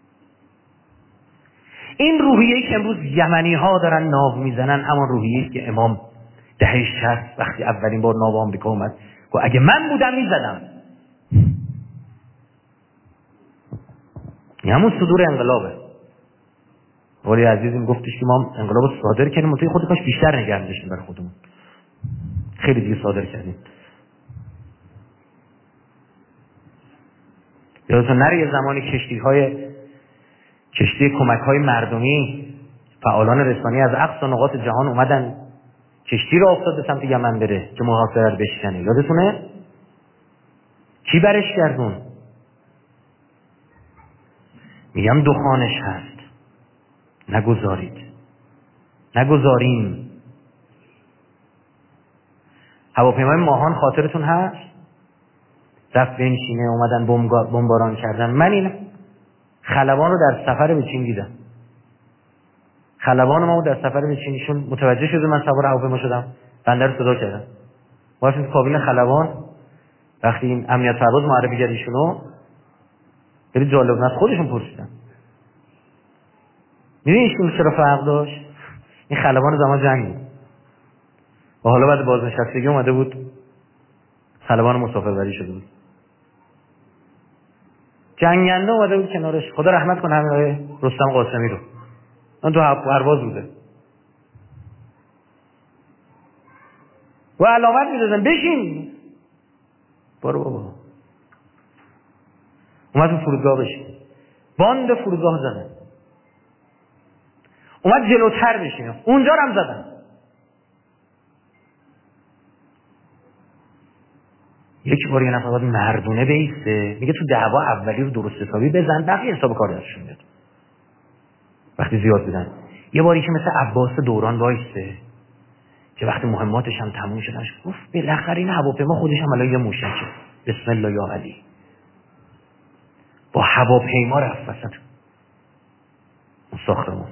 این روحیه‌ای که امروز یمنی ها دارن ناو میزنن همان روحیه‌ای که امام دهه شصت وقتی اولین بار ناو آمریکا اومد گفت اگه من بودم میزدم. این همون صدور انقلابه. ولی عزیزم گفتش که ما انقلاب رو صادر کردیم، منتها خود کاش بیشتر نگه می‌داشتیم برای خودمون. خیلی دیگه صادر کردیم. یادتون نره یه زمانی کشتی‌های کشتی کمک‌های مردمی فعالان رسانه‌ای از اقصا نقاط جهان اومدن کشتی رو افتاد به سمت یمن بره که محاصره رو بشکنه. یادتونه؟ کی برش گردون؟ میگم دخانش هست، نگذارید، نگذاریم. هواپیمای ماهان خاطرتون هست؟ رفت بنشینه، اومدن بمباران کردن. من این خلبان رو در سفر به چین دیدم. خلبان ما در سفر به چینشون متوجه شده من سوار هواپیما شدم، بنده رو صدا کردن. ما رفتیم کابین خلبان، وقتی این امنیت پرواز معرفی کرد ایشونو، خیلی جالب بود، خودشون پرسیدن می‌بینی ایشون چرا فرق داشت؟ این خلبان زمان جنگ بود و حالا بعد بازنشستگی اومده بود خلبان مسافربری شده بود. جنگنده اومده بود کنارش. خدا رحمت کنه همین آقای رستم قاسمی رو، اون تو پرواز بوده و علامت می‌دادن بشین. برو بابا. اومد تو فرودگاه بشین، باند فرودگاه زدن، اومد جلوتر بشینه، اونجا رو هم زدن. یک بار یه نفر باید مردونه بیسته، میگه تو دعوا اولی رو درست حسابی بزن، بقیه حساب کار دستشون میاد. وقتی زیاد بزن. یه باری که مثل عباس دوران وایسته که وقتی مهماتش هم تموم شدنش گفت بالاخره این هواپیما خودش هم الان یه موشکه، بسم الله یا علی. با هواپیما رفت وسط اون ساختمون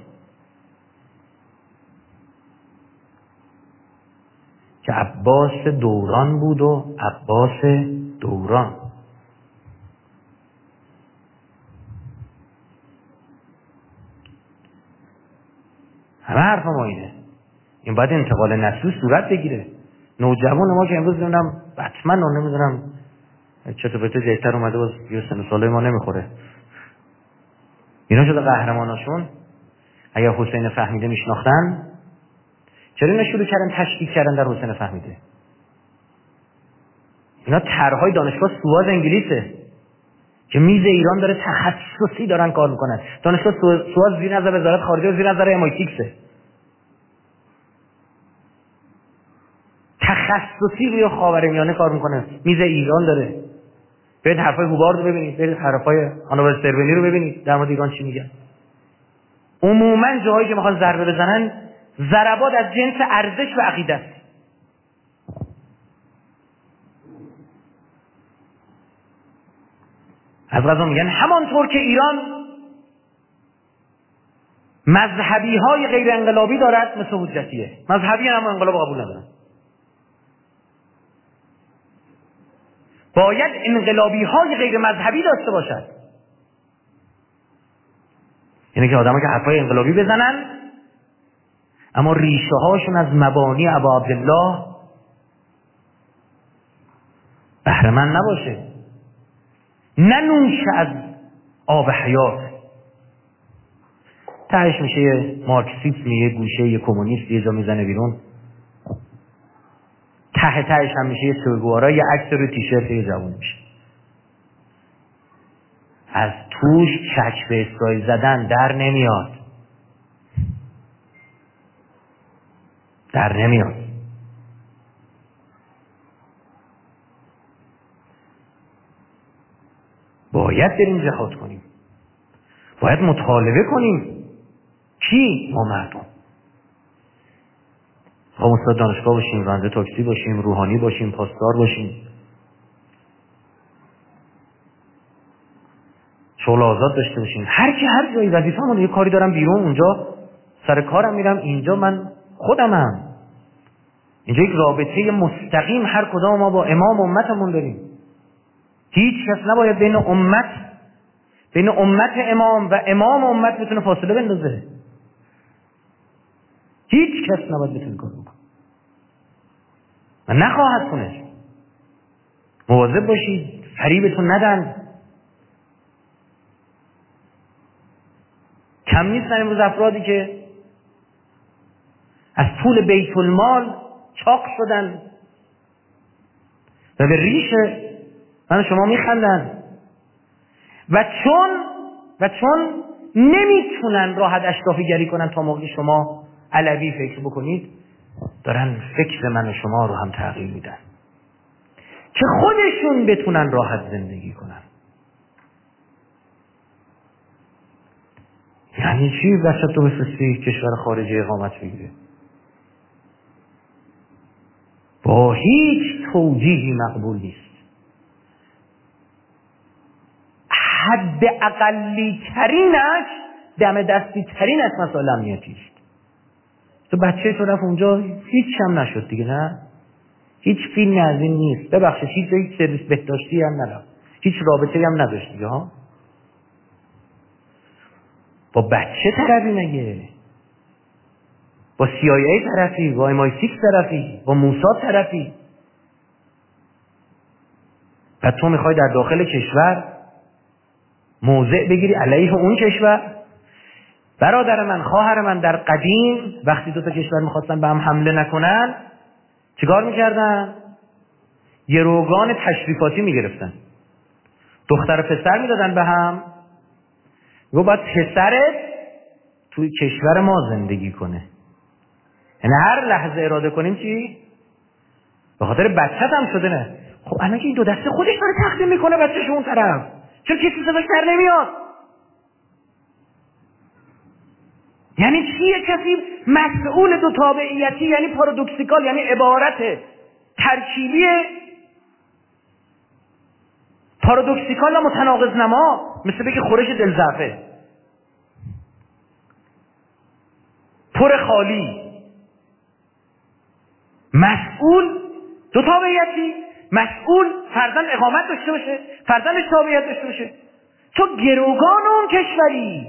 که عباس دوران بود و عباس دوران. همه حرف ما اینه. این باید انتقال نسلی صورت بگیره. نوجوان ما که امروز نمیدونم بطمن رو نمیدونم چطور بهتر جایتر اومده باز یه سن ساله ما نمیخوره. اینا شده قهرماناشون. اگر حسین فهمیده میشناختن چرا اینا شروع کردن تشکیک کردن در حسین فهمیده؟ اینا طرحهای دانشگاه سواز انگلیسه که میز ایران داره تخصصی دارن کار میکنن. دانشگاه سواز زیر نظر وزارت خارجه و زیر نظر ام آی سیکسه. تخصصی روی خاورمیانه کار میکنه. میز ایران داره. برید حرفای هوبارد رو ببینید، برید حرفای آنوبل سرولی رو ببینید در مورد ایران چی میگن. عموما جاهایی که میخوان ضربه بزنن ضربات از جنس ارزش و عقیده است. از قضا میگن همانطور که ایران مذهبی های غیر انقلابی دارد مثل حجتیه. مذهبی هم انقلاب قبول ندارن. باید انقلابی های غیر مذهبی داشته باشد. یعنی که آدم ها که حرفای انقلابی بزنن اما ریشه هاشون از مبانی ابا عبدالله بهره‌مند نباشه، ننوشه از آب حیات. تهش میشه یه مارکسیسم، یه گوشه یه کمونیست یه جا میزنه بیرون، ته تهش هم میشه یه سوگوارا یه عکس روی تیشرت یه جوون میشه. از توش چک به اسرائیل زدن در نمیاد، در نمیاد. باید بریم جهاد کنیم، باید مطالبه کنیم. کی؟ ما مردم. ما استاد دانشگاه باشیم، راننده تاکسی باشیم، روحانی باشیم، پاسدار باشیم، شغل آزاد داشته باشیم، هر کی هر جایی وظیفه‌مون، یه کاری دارم بیرون، اونجا سر کارم میرم، اینجا من خودمم. اینجا یک رابطه مستقیم هر کدام ما با امام امتمون داریم. هیچ کس نباید بین امت بین امت امام و امام امت بتونه فاصله بندازه. هیچ کس نباید بتونه کار بکنه و نخواهد کنه. مواظب باشید فریبتون ندن. کم نیستن امروز افرادی که از پول بیت المال چاق شدن و به ریش من شما میخندن و چون و چون نمیتونن راحت اشرافی گری کنن تا موقع شما علوی فکر بکنید، دارن فکر من و شما رو هم تغییر میدن که خودشون بتونن راحت زندگی کنن. یعنی چی بچه تو بفرستی کشور خارجی اقامت بگیره؟ با هیچ توجیهی مقبول نیست. حد اقلی ترینش دم دستی ترین از مسائل امنیتی است. تو بچه تو رفت اونجا هیچ هم نشد دیگه، نه هیچ فیلمی از این نیست، ببخشید هیچ هیچ سرویس بهداشتی هم نرفت، هیچ رابطه‌ای هم نداشت دیگه ها. با بچه طرفی مگه؟ با سی آی ای طرفی، با ام آی سیکس طرفی، با موساد طرفی. و تو میخوای در داخل کشور موضع بگیری علیه اون کشور؟ برادر من، خواهر من، در قدیم وقتی دو تا کشور میخواستن به هم حمله نکنن چیکار میکردن؟ گروگان تشریفاتی میگرفتن، دختر و پسر میدادن به هم، گفت باید پسرت توی کشور ما زندگی کنه، یعنی هر لحظه اراده کنیم چی؟ به خاطر بچت هم شده. نه خب الان که این دو دسته خودش داره تقدیم میکنه بچه‌ش اون طرف، چرا کسی صداش در نمیاد؟ یعنی چیه کسی مسئول دو تابعیتی؟ یعنی پارادوکسیکال، یعنی عبارت ترکیبی پارادوکسیکال و متناقض نما، مثل بگی خورش دلزعفه، پر خالی. مسئول دو تابعیتی، مسئول فرزند اقامت داشته باشه، فرزندش تابعیت داشته باشه. تو گروگان اون کشوری.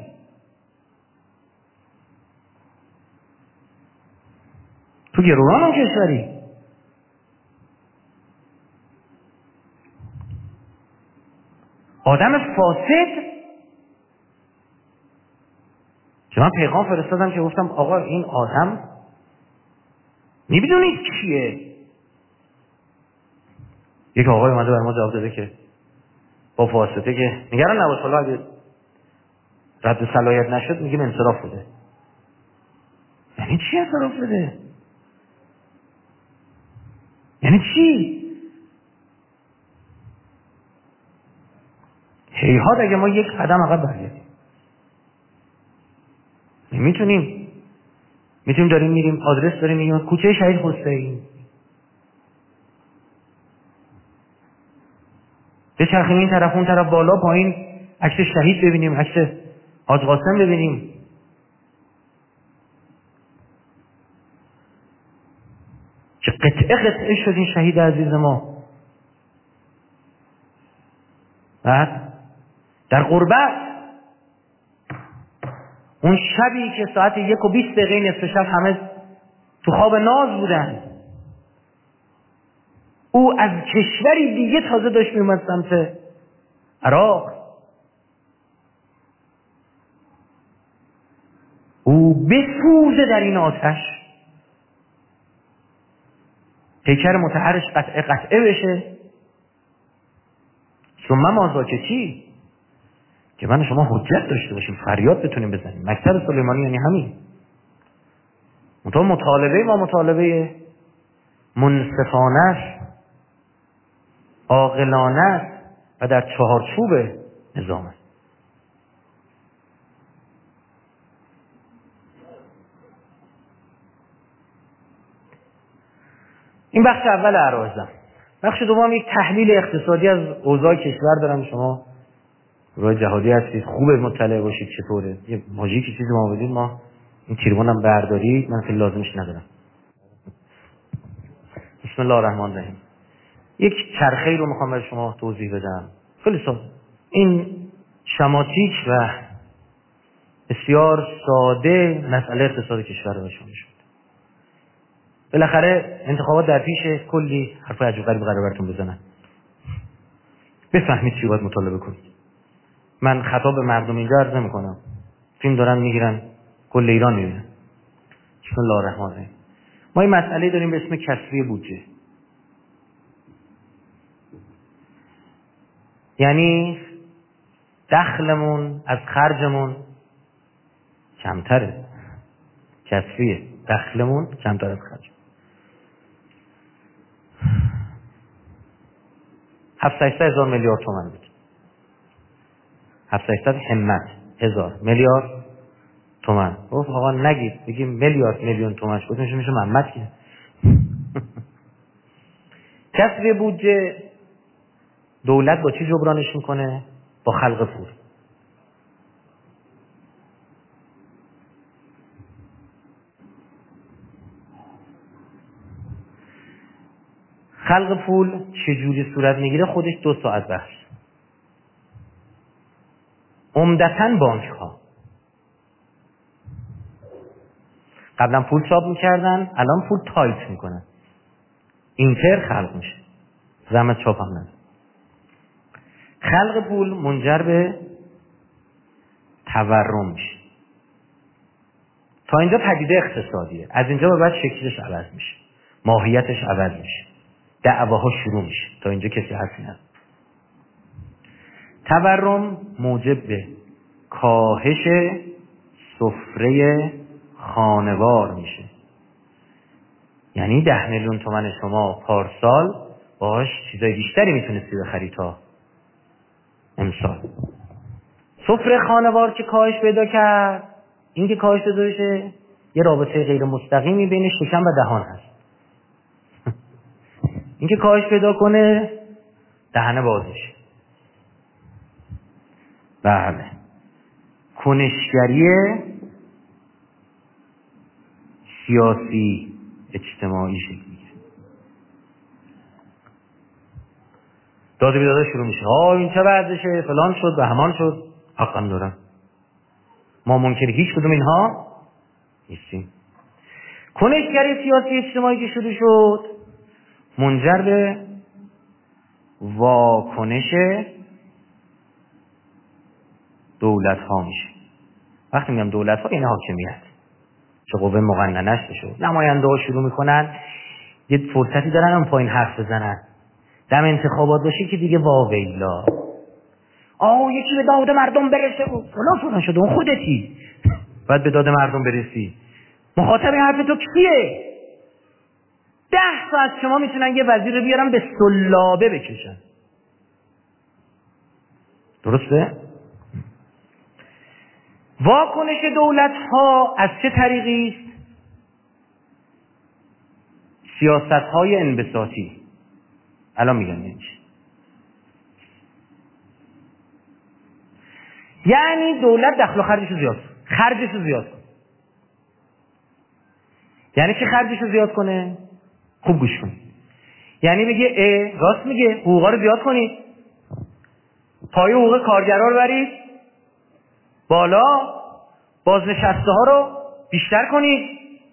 تو گروگان اون کشوری. آدم فاسد که من پیغام فرستادم که گفتم آقا این آدم می‌بینید کیه؟ یک آقای اومده بر ما جواب داده که با واسطه که نگران نباش، حالا اگه رد صلاحیت نشد میگیم انصراف بده. یعنی چی انصراف بده؟ یعنی چی؟ هیهات اگه ما یک قدم عقب برگردیم نمیتونیم. میتونیم داریم میریم آدرس داریم میگیم کوچه شهید حسین، به چرخیم این طرف اون طرف، بالا پایین عکس شهید ببینیم، عکس حاج قاسم ببینیم. چه قطعه قطعه شد این شهید عزیز ما. بعد در غربت اون شبی که ساعت یک و بیست دقیقه نصف شب همه تو خواب ناز بودن، او از کشوری دیگه تازه داشت میومد سمت عراق، او بسوزه در این آتش، پیکر متحرش قطعه قطعه بشه. ثم مازا که چی؟ که من شما حجت داشته باشیم، فریاد بتونیم بزنیم. مکتب سلیمانی یعنی همین. منتها مطالبه ما مطالبه منصفانه است، عاقلانه است و در چهارچوب نظامه. این بخش اول عرایزم. بخش دوم یک تحلیل اقتصادی از اوضاع کشور دارم. شما روی جهادی هستید، خوبه مطلع باشید چطوره. یه ماژیکی چیزی ما بدید، ما این تیربانم بردارید، من خیلی لازمش ندارم. بسم الله الرحمن الرحیم. یک چرخه‌ای رو میخوام برای شما توضیح بدم، خیلی ساده. این شماتیک و بسیار ساده مسئله اقتصاد کشور رو نشون میده. بالاخره انتخابات در پیش، کلی حرفای عجیب غریب قرار براتون بزنن، بفهمید چی باید مطالبه کنید. من خطاب به مردم اینجا عرض نمی‌کنم، فیلم دارن میگیرن کل ایران میبینن. بسم الله الرحمن الرحیم. ما این مسئله داریم به اسم کسری بودجه، یعنی دخلمون از خرجمون کمتره. کسریه، دخلمون کمتر از خرج. هفتصد هزار میلیارد تومان بود. هفتصد همت هزار میلیارد تومن. گفت آقا نگید، بگیم میلیارد میلیون تومن شد میشه میشه محمد که. کسری بودجه دولت با چی جبرانش میکنه؟ با خلق پول. خلق پول چجوری صورت میگیره؟ خودش دو ساعت بحث. عمدتاً بانک ها قبلا پول چاپ میکردن، الان پول تایپ میکنن، اینتر خلق میشه، زحمت چاپ هم نداره. خلق پول منجر به تورم میشه. تا اینجا پدیده اقتصادیه، از اینجا به بعد شکلش عوض میشه، ماهیتش عوض میشه، دعواها شروع میشه. تا اینجا کسی حرفی نداره. تورم موجب به کاهش سفره خانوار میشه. یعنی ده میلیون تومن شما پارسال باش چیزای بیشتری میتونستی بخری تا امسال. سفره خانوار که کاهش پیدا کرد، این که کاهش پیدا بشه یه رابطه غیر مستقیمی بین شکم و دهان هست. این که کاهش پیدا کنه دهنه باز میشه. بله، کنشگری سیاسی اجتماعی شکل میگیره. داد و بیداد شروع میشه. ها این چه ورزشه، فلان شد و همان شد. حقا دارن، ما منکر هیچ کدوم اینها نیستیم. کنشگری سیاسی اجتماعی که شروع شد منجر به واکنش دولت ها میشه. وقتی میگم دولت ها، این حاکمیت چه قوه مقننش بشه، نماینده ها شروع میکنن یه فرصتی دارن اون پایین حرف بزنن. دم انتخابات باشه که دیگه واویلا، آه یکی به داد مردم برسه و فلان فلان شده، اون خودتی باید به داد مردم برسی. مخاطب حرف تو کیه؟ ده ساعت شما میتونن یه وزیر رو بیارن به سلابه بکشن. درسته؟ واکنش دولت ها از چه طریقی است؟ سیاست های انبساطی. الان میگم یعنی چی. یعنی دولت دخل و خرجش رو زیاد کنه، خرجش رو زیاد کنه. یعنی چی خرجش رو زیاد کنه؟ خوب گوش کنید. یعنی بگه اه راست میگه، حقوقا رو زیاد کنید، پایه حقوق کارگرها رو برید بالا، بازنشسته ها رو بیشتر کنید،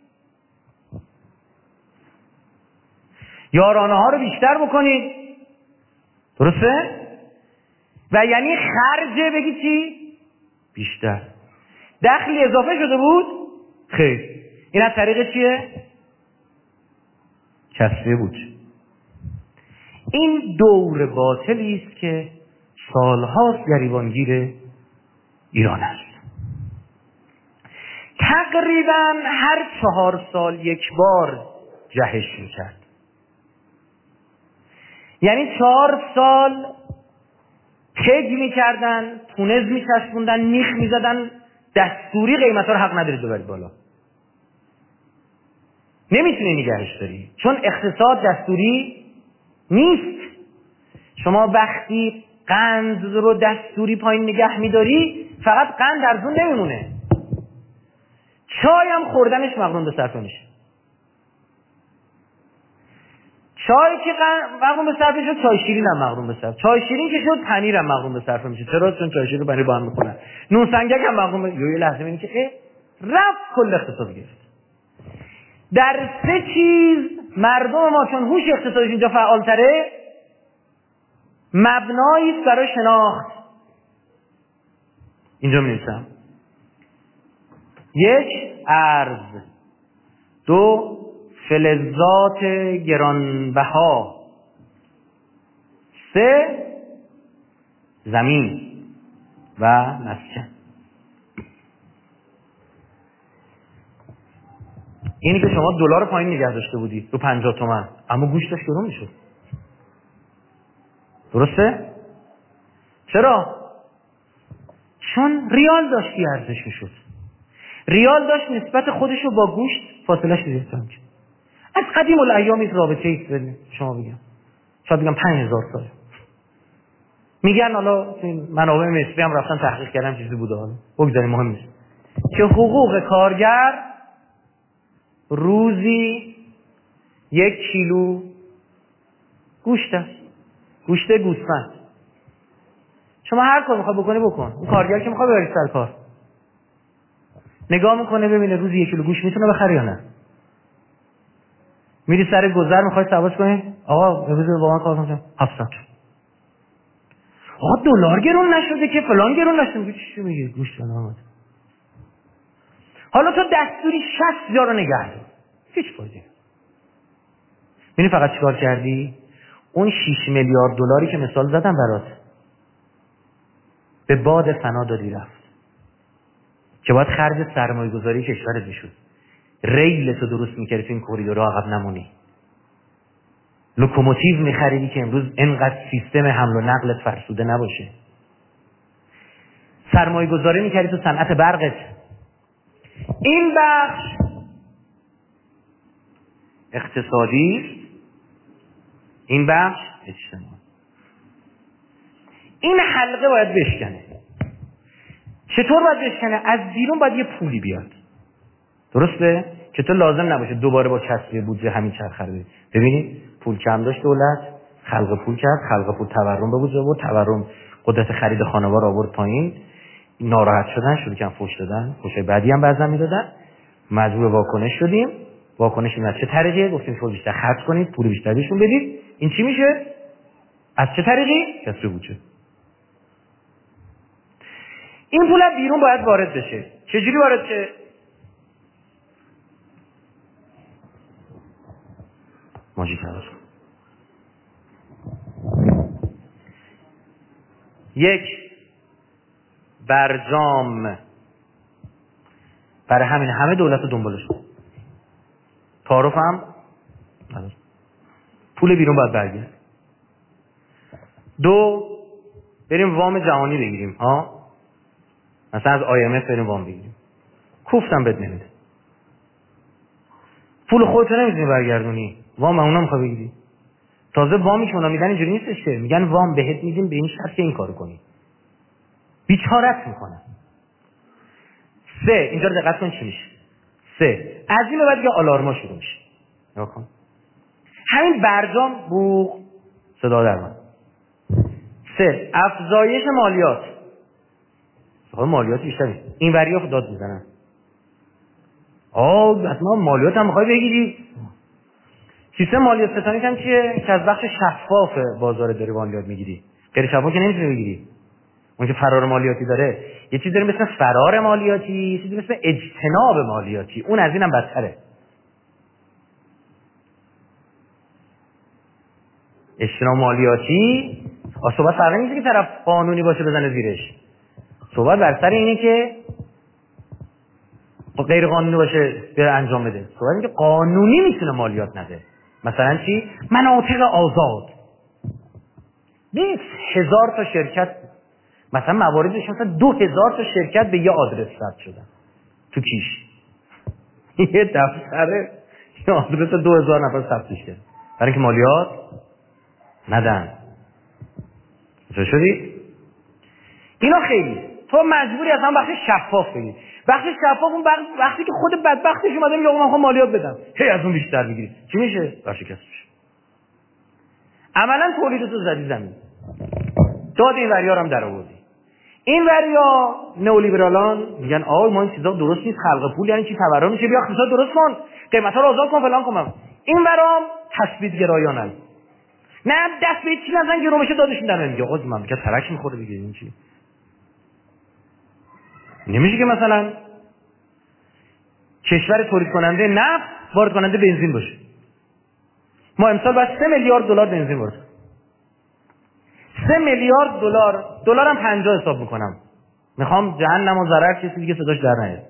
یارانه ها رو بیشتر بکنید. درسته؟ و یعنی خرجه بگی چی؟ بیشتر. دخلی اضافه شده بود؟ خیر. این از طریق چیه؟ کسری بود. این دور باطلی است که سالهاست گریبانگیر ایران است. تقریبا هر چهار سال یک بار جهش میکرد. یعنی چهار سال کج میکردن، تونز میچسبوندن، میخ میزدن، دستوری قیمت ها رو حق ندارید ببرید بالا. نمیتونی نگهش داری، چون اقتصاد دستوری نیست. شما وقتی قند رو دستوری پایین نگه میداری، فقط قند ارزون نمیمونه، چای هم خوردنش مقرون به صرفه میشه. چای که مقرون به صرفه شد، چای شیرین هم مقرون به صرفه. چای شیرین که شد، پنیر هم مقرون به صرفه میشه. چرا؟ چون چای شیرین و پنیر با هم میخونن. نون سنگک هم مقرون به یه لحظه میبینی که اه رفت کل اقتصاد گرفت. در سه چیز مردم ما چون هوش اقتصادش اینجا فعالتره، مبنایی است برای شناخت. اینجا می‌نویسم. یک، ارز. دو، فلزات گرانبها. سه، زمین و مسکن. اینی که شما دلار پایین نگه داشته بودی رو پنجاه تومن، اما گوش داشت گرون میشد. درسته؟ چرا؟ چون ریال داشتی ارزش میشد. ریال داشت نسبت خودش رو با گوشت فاصله‌اش زیاد میشه. از قدیم الایام این رابطه ایست شما بگم شاید بگم پنج هزار سال. میگن حالا منابع مصری هم رفتن تحقیق کردن چیزی بوده، حالا بگذاریم مهم نیست، که حقوق کارگر روزی یک کیلو گوشت است، گوشت گوسفند. شما هر کار میخوای بکنی بکن، اون کارگر که میخواد ببری سر کار نگاه میکنه ببینه روزی یک کیلو گوشت میتونه بخره یا نه. میری سر گذر میخوای سوار کنی، آقا بذار با من کار کنم هفتصد. آقا دلار گرون نشده که فلان گرون نشده، چی میگی گوشت آمد. حالا تو دستوری شصت هزار رو نگه دار، هیچ فایده. ببین فقط چیکار کردی؟ اون شش میلیارد دلاری که مثال زدم برات به باد فنا دادی رفت، که باید خرج سرمایه گذاری کشورت میشد. ریل تو درست میکردی تو این کوریدورها عقب نمونی. لوکوموتیو میخریدی که امروز انقدر سیستم حمل و نقلت فرسوده نباشه. سرمایه گذاری میکردی تو صنعت برقت. این بخش اقتصادی، این بخش اجتماعی. این حلقه باید بشکنه. چطور باید بشکنه؟ از بیرون باید یه پولی بیاد، درسته؟ که تو لازم نباشه دوباره با کسری بودجه همین چرخه رو. ببینید پول کم داشت دولت، خلق پول کرد، خلق پول تورم به وجود آورد، تورم قدرت خرید خانوار آورد پایین، ناراحت شدن، شروع کردن فحش دادن، فحشای بعدی هم بعضا میدادن، مجبور واکنش شدیم. واکنش این از چه طریقی؟ گفتیم شما بیشتر خرج کنید، پول بیشتر بهشون بدید. این چی میشه؟ از چه طریقی؟ کسری بودجه. این پول از بیرون باید وارد بشه. چجوری وارد شه؟ ماجی تراس یک برجام برای همین همه دولت رو دنبالش بود. تعارف هم پول بیرون باید برگرد. دو، بریم وام جهانی بگیریم. ها مثلا از آی ام اف بریم وام بگیریم، کوفتم بد نمیده. پول خودت نمیتونی برگردونی، وام اونا میخواد بگیری. تازه وامی که اونا میدن اینجوری نیستش که میگن وام بهت میدیم به این شرط که این کارو کنی. بیچارت میکنن. سه، اینجا رو دقت کن چی میشه. سه، از این بعد دیگه آلارما شروع میشه. نگاه کن. همین برجام بوق صدا در من. سه، افزایش مالیات. خب مالیات بیشتر نیست. این وریا داد میزنن. آه اصلا مالیات هم میخوای بگیری؟ سیستم مالیات ستانی هم چیه؟ که از بخش شفاف بازار داری مالیات میگیری. غیر شفاف که نمیتونی بگیری. اون که فرار مالیاتی داره. یه چیز داره مثل فرار مالیاتی، یه چیزی مثل اجتناب مالیاتی. اون از اینم بدتره. اجتناب مالیاتی صحبت فرقی نیست که طرف قانونی باشه بزنه زیرش. صحبت بر سر اینه که غیر قانونی باشه بره انجام بده. صحبت اینه که قانونی میتونه مالیات نده. مثلا چی؟ مناطق آزاد. بیست هزار تا شرکت، مثلا مواردش مثلا دو هزار تا شرکت به یه آدرس ثبت شدن تو کیش. یه دفتره یه آدرس دو هزار نفر ثبتش کرد برای اینکه مالیات ندن. چه شدی؟ اینا خیلی تو مجبوری اصلا بخش شفاف بگیری. بخش شفاف اون وقتی که خود بدبختش اومده میگه آقا من میخوام مالیات بدم، هی از اون بیشتر میگیری. چی میشه؟ بخش کسب میشه. عملا تولیدتو زدی زمین. داد این وریا رو هم در آوردی. این وریا نئولیبرالان میگن آ ما این چیزا درست نیست، خلق پول یعنی چی، تورم میشه، بیا اقتصاد درست کن، قیمتا رو آزاد کن، فلان کن. این ورام تثبیت گرایانن. نه دست به چی نزن گرو بشه دادش میدن. میگه آقا مملکت ترک میخوره دیگه. این چی؟ نمیشه که مثلا کشور تولید کننده نفت وارد کننده بنزین باشه. ما امسال باید سه میلیارد دلار بنزین وارد کنیم. سه میلیارد دلار، دلارم پنجاه حساب میکنم. میخوام جهنم و ضرر کسی دیگه صداش در نیاد.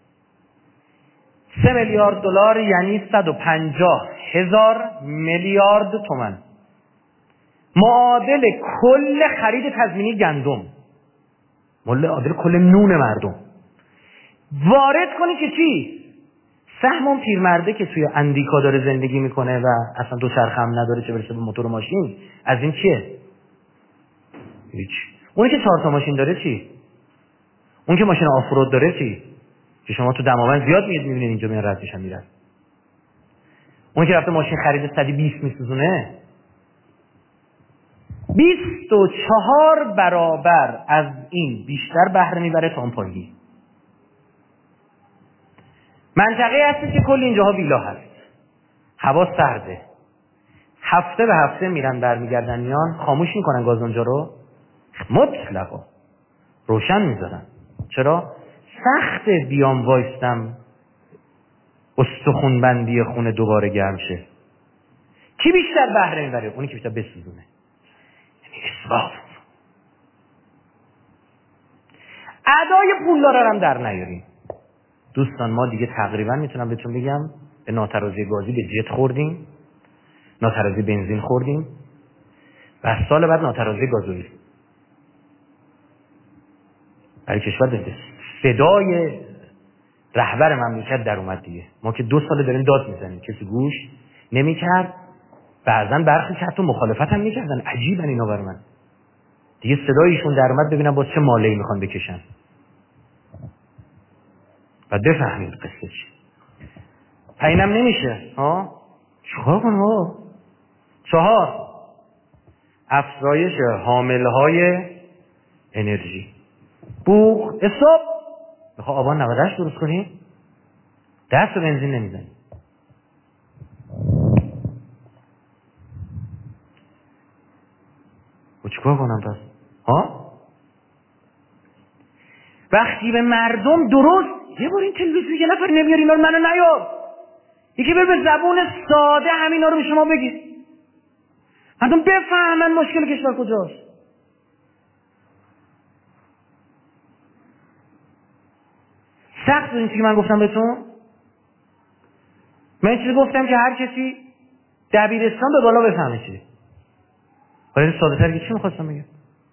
سه میلیارد دلار یعنی صد و پنجاه هزار میلیارد تومان. معادل کل خرید تضمینی گندم، معادل کل نون مردم. وارد کنی که چی؟ سهم اون پیرمرده که توی اندیکا داره زندگی میکنه و اصلا دو چرخ هم نداره چه برسه به موتور و ماشین، از این چیه؟ هیچ. اونی که چهار تا ماشین داره چی؟ اون که ماشین آفرود داره چی؟ که شما تو دماوند زیاد میبینید اینجا میان رد میشن میرن. اون که رفته ماشین خرید صد و بیست میسوزونه، بیست و چهار برابر از این بیشتر بهره میبره تا اون پایین. منطقه هستی که کل اینجاها ویلا هست، هوا سرده، هفته به هفته میرن برمیگردن میان، خاموش میکنن گاز اونجا رو، مطلقا روشن میذارن. چرا؟ سخت بیام وایستم استخون بندی خونه دوباره گرم شه. کی بیشتر بهره میبره؟ اونی که بیشتر بسوزونه. یعنی اسراف. ادای پولدارا هم در نیاریم دوستان. ما دیگه تقریبا میتونم بهتون بگم به ناترازی گازی به جت خوردیم، ناترازی بنزین خوردیم و سال بعد ناترازی گازوئیل. برای کشور ده. صدای رهبر مملکت در اومد دیگه. ما که دو سال داریم داد میزنیم، کسی گوش نمیکرد. بعضا برخی که حتی مخالفت هم میکردن. عجیبن اینا بر من. دیگه صدایشون در اومد ببینم باز چه ماله‌ای میخوان بکشن و بفهمید قصه چی. اینم نمیشه ها؟ چیکار کنم ها؟ چهار، افزایش حاملهای انرژی. بوق حساب میخواه آبان نود و هشت درست کنی، دست و بنزین نمیزنی. و چیکار کنم پس؟ ها؟ وقتی به مردم درست یه بار این تلویزیون یه نفر نمیاری اینا رو منو نیار، یکی بر به زبون ساده همینا رو به شما بگید، مردم بفهمن مشکل کشور کجاست. سخت این چیزی که من گفتم بهتون. من چیزی گفتم که هر کسی دبیرستان به بالا بفهمه چیه. ولی ساده تر چی میخواستم بگم؟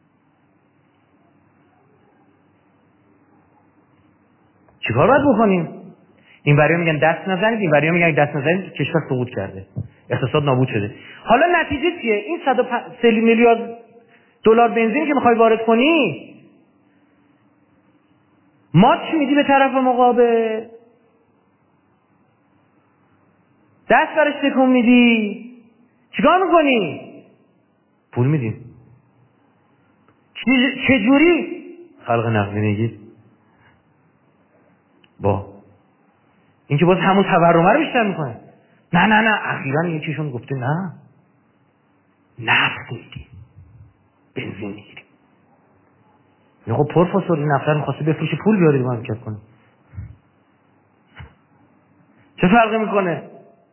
چیکار باید بکنیم؟ این بریا میگن دست نزنید، این بریا میگن دست نزنید، کشور سقوط کرده، اقتصاد نابود شده. حالا نتیجه چیه؟ این صد و پنج میلیارد دلار بنزین که میخوای وارد کنی، ماچ میدی به طرف مقابل، دست برش تکون میدی، چیکار میکنی؟ پول میدیم. چجوری؟ خلق نقدی میگید با این که باز همون تورمه رو بیشتر میکنه. نه نه نه اخیراً یکیشون گفته نه نفت میدیم بنزین میگیریم. نه خب پروفسور این نفر میخواسته بفروشه پول بیاره مملکت کنه، چه فرقی میکنه؟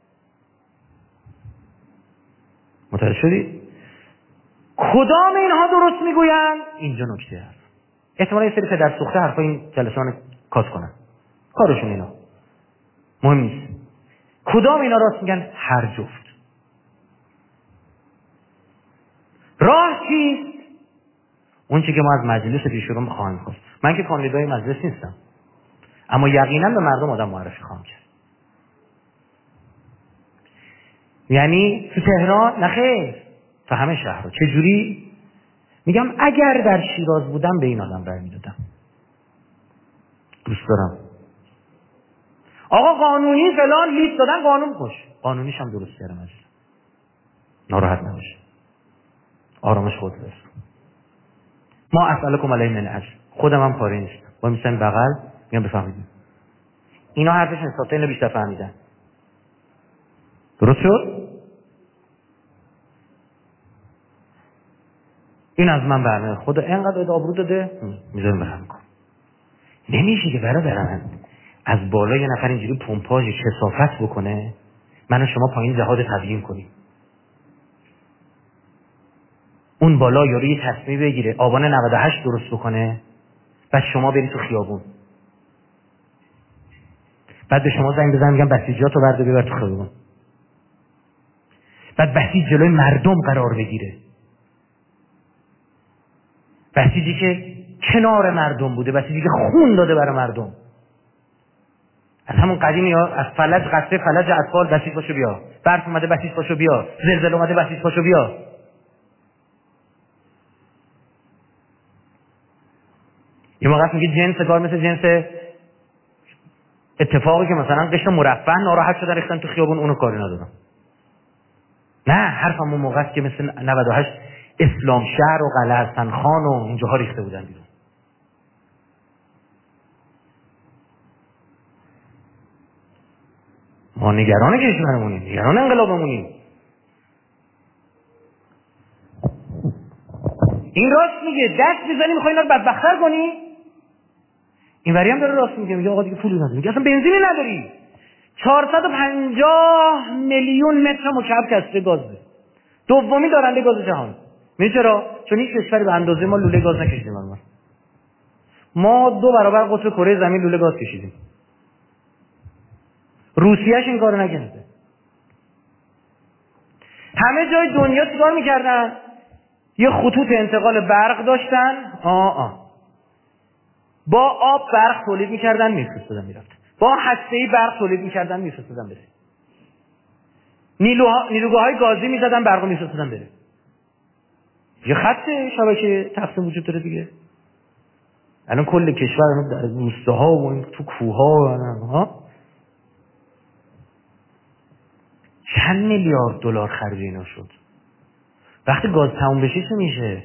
متوجه شدی؟ کدام اینها درست میگوین؟ اینجا نکته هست. احتمالا یه سری پدر سوخته حرفا این جلسان کات کنن، کارشون اینا مهم نیست. کدام اینا راست میگن؟ هر جفت. راه چیست؟ اون چی که ما از مجلس پیشرو خواهیم خواست. من که کاندیدای مجلس نیستم، اما یقینا به مردم آدم معرفی خواهم کرد. یعنی تو تهران نخیر، تو همه شهرها. چه جوری؟ میگم اگر در شیراز بودم به این آدم رأی میدادم. دوست دارم آقا قانونی فلان لیست دادن، قانون کش، قانونیش هم درست کردم. از ناراحت نباشه، آرامش خود برس. ما اسالکم علیه من اجر، خودم هم کاری نیست، با میسن بغل میگم بفهمید اینا حرفش نسبت اینو بیشتر فهمیدن. درست شد؟ این از من برنامه خدا اینقدر آبرو داده میذارم برام کن. نمیشه که برادرم از بالا یه نفر اینجوری پمپاژ کثافت بکنه، من و شما پایین جهاد تبیین کنیم. اون بالا یارو یه تصمیم بگیره آبان نود و هشت درست بکنه، بعد شما بری تو خیابون، بعد به شما زنگ بزنم میگم بسیجیاتو برده ببر تو خیابون، بعد بسیج جلوی مردم قرار بگیره، بسیجی که کنار مردم بوده، بسیجی که خون داده برای مردم، از همون قدیمی ها، از فلج قصه فلج اطفال بسیج پاشو بیا، برف اومده بسیج پاشو بیا، زلزله اومده بسیج پاشو بیا. یه موقع میگه جنس کار مثل جنس اتفاقی که مثلا قشر مرفه ناراحت شدن ریختن تو خیابون، اونو کاری ندارم. نه، حرفم اون موقع است که مثل نود و هشت اسلام شهر و قلعه حسن خان و اینجاها ریخته بودن بیرون. ما نگران کشورمونیم، نگران انقلابمونیم. این راست میگه، دست میزنی میخوای اینا رو بدبخت‌تر کنی. این وری هم داره راست میگه، میگه آقا دیگه پولی نداری، میگه اصلا بنزینی نداری. چهارصد و پنجاه میلیون متر مکعب کسر گاز ده. دومی دارنده گاز جهان. میدونی چرا؟ چون هیچ کشوری به اندازه ما لوله گاز نکشیدیم. ما ما دو برابر قطر کره زمین لوله گاز کشیدیم. روسیه‌اش این کارو نکرده. همه جای دنیا چیکار میکردن؟ یه خطوط انتقال برق داشتن. آه آه. با آب برق تولید میکردن میفرستادن میرفت. با هسته‌ای برق تولید میکردن میفرستادن بره. نیروها نیروگاه‌های گازی میزدن برق میفرستادن بره. یه خط شبکه تفصیل وجود داره دیگه. الان کل کشور الان در روستاها و تو کوه‌ها و ها چند میلیارد دلار خرج اینا شد. وقتی گاز تموم بشه چه میشه؟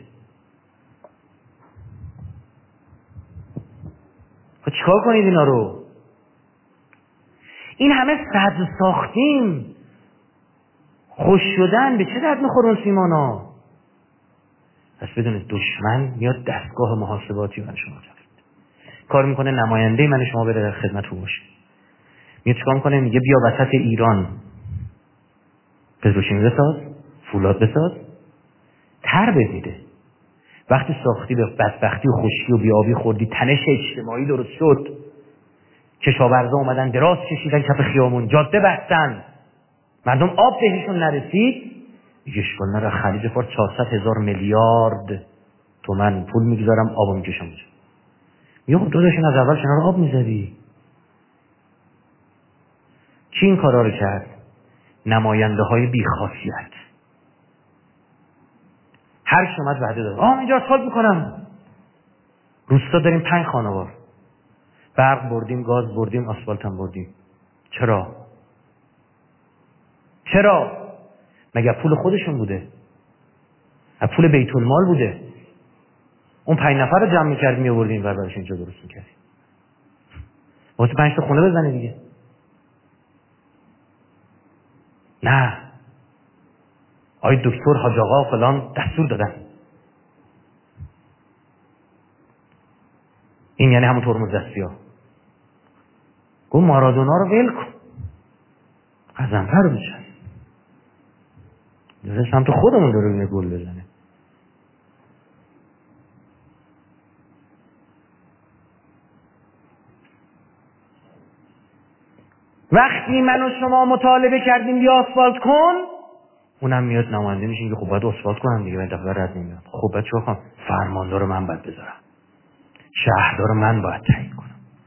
خب چیکار کنید اینا رو؟ این همه سد ساختیم، خوش شدن به چه درد میخوره اون سیمانا؟ پس بدونید دشمن میاد دستگاه محاسباتی من شما تفرید کار میکنه، نماینده من شما بره در خدمت او باشه. میاد چیکار میکنه؟ میگه بیا وسط ایران پتروشیمی بساز، فولاد بساز، تر بزیده. وقتی ساختی به بدبختی و خشکی و بیابی خوردی، تنش اجتماعی درست شد، کشاورزا اومدن دراز کشیدن کف خیابون، جاده بستن، مردم آب بهشون نرسید، میگه اشکال نداره خلیج فارس چهارصد هزار میلیارد تومن پول میگذارم آبو میکشم اونجا. میگه خب داداشون از اول کنار آب میزدی. کی این کارا رو کرد؟ نماینده های بیخاصیت. هر کی اومد وعده داد آه اینجا آسفالت میکنم. روستا داریم پنج خانوار، برق بردیم، گاز بردیم، آسفالت هم بردیم. چرا؟ چرا؟ مگه پول خودشون بوده؟ از پول بیت المال بوده؟ اون پنج نفر رو جمع می‌کردیم می‌آوردیم و براش اینجا درست می‌کردیم. واسه پنج تا خونه بزنه دیگه. نه. آی دکتر حاج آقا فلان دستور دادن. این یعنی همون ترمز دستی‌ها. گفت مارادونا رو ول کن. غضنفر رو بچن. داره سمت خودمون داره اینه گل بزنه. وقتی من و شما مطالبه کردیم بیا آسفالت کن، اونم میاد نماینده میشه که خب باید آسفالت کنم دیگه، من دفعه رد نمیاد. خب بعد چیکار کنم؟ فرماندار من باید بذارم، شهردار من باید تعیین کنم.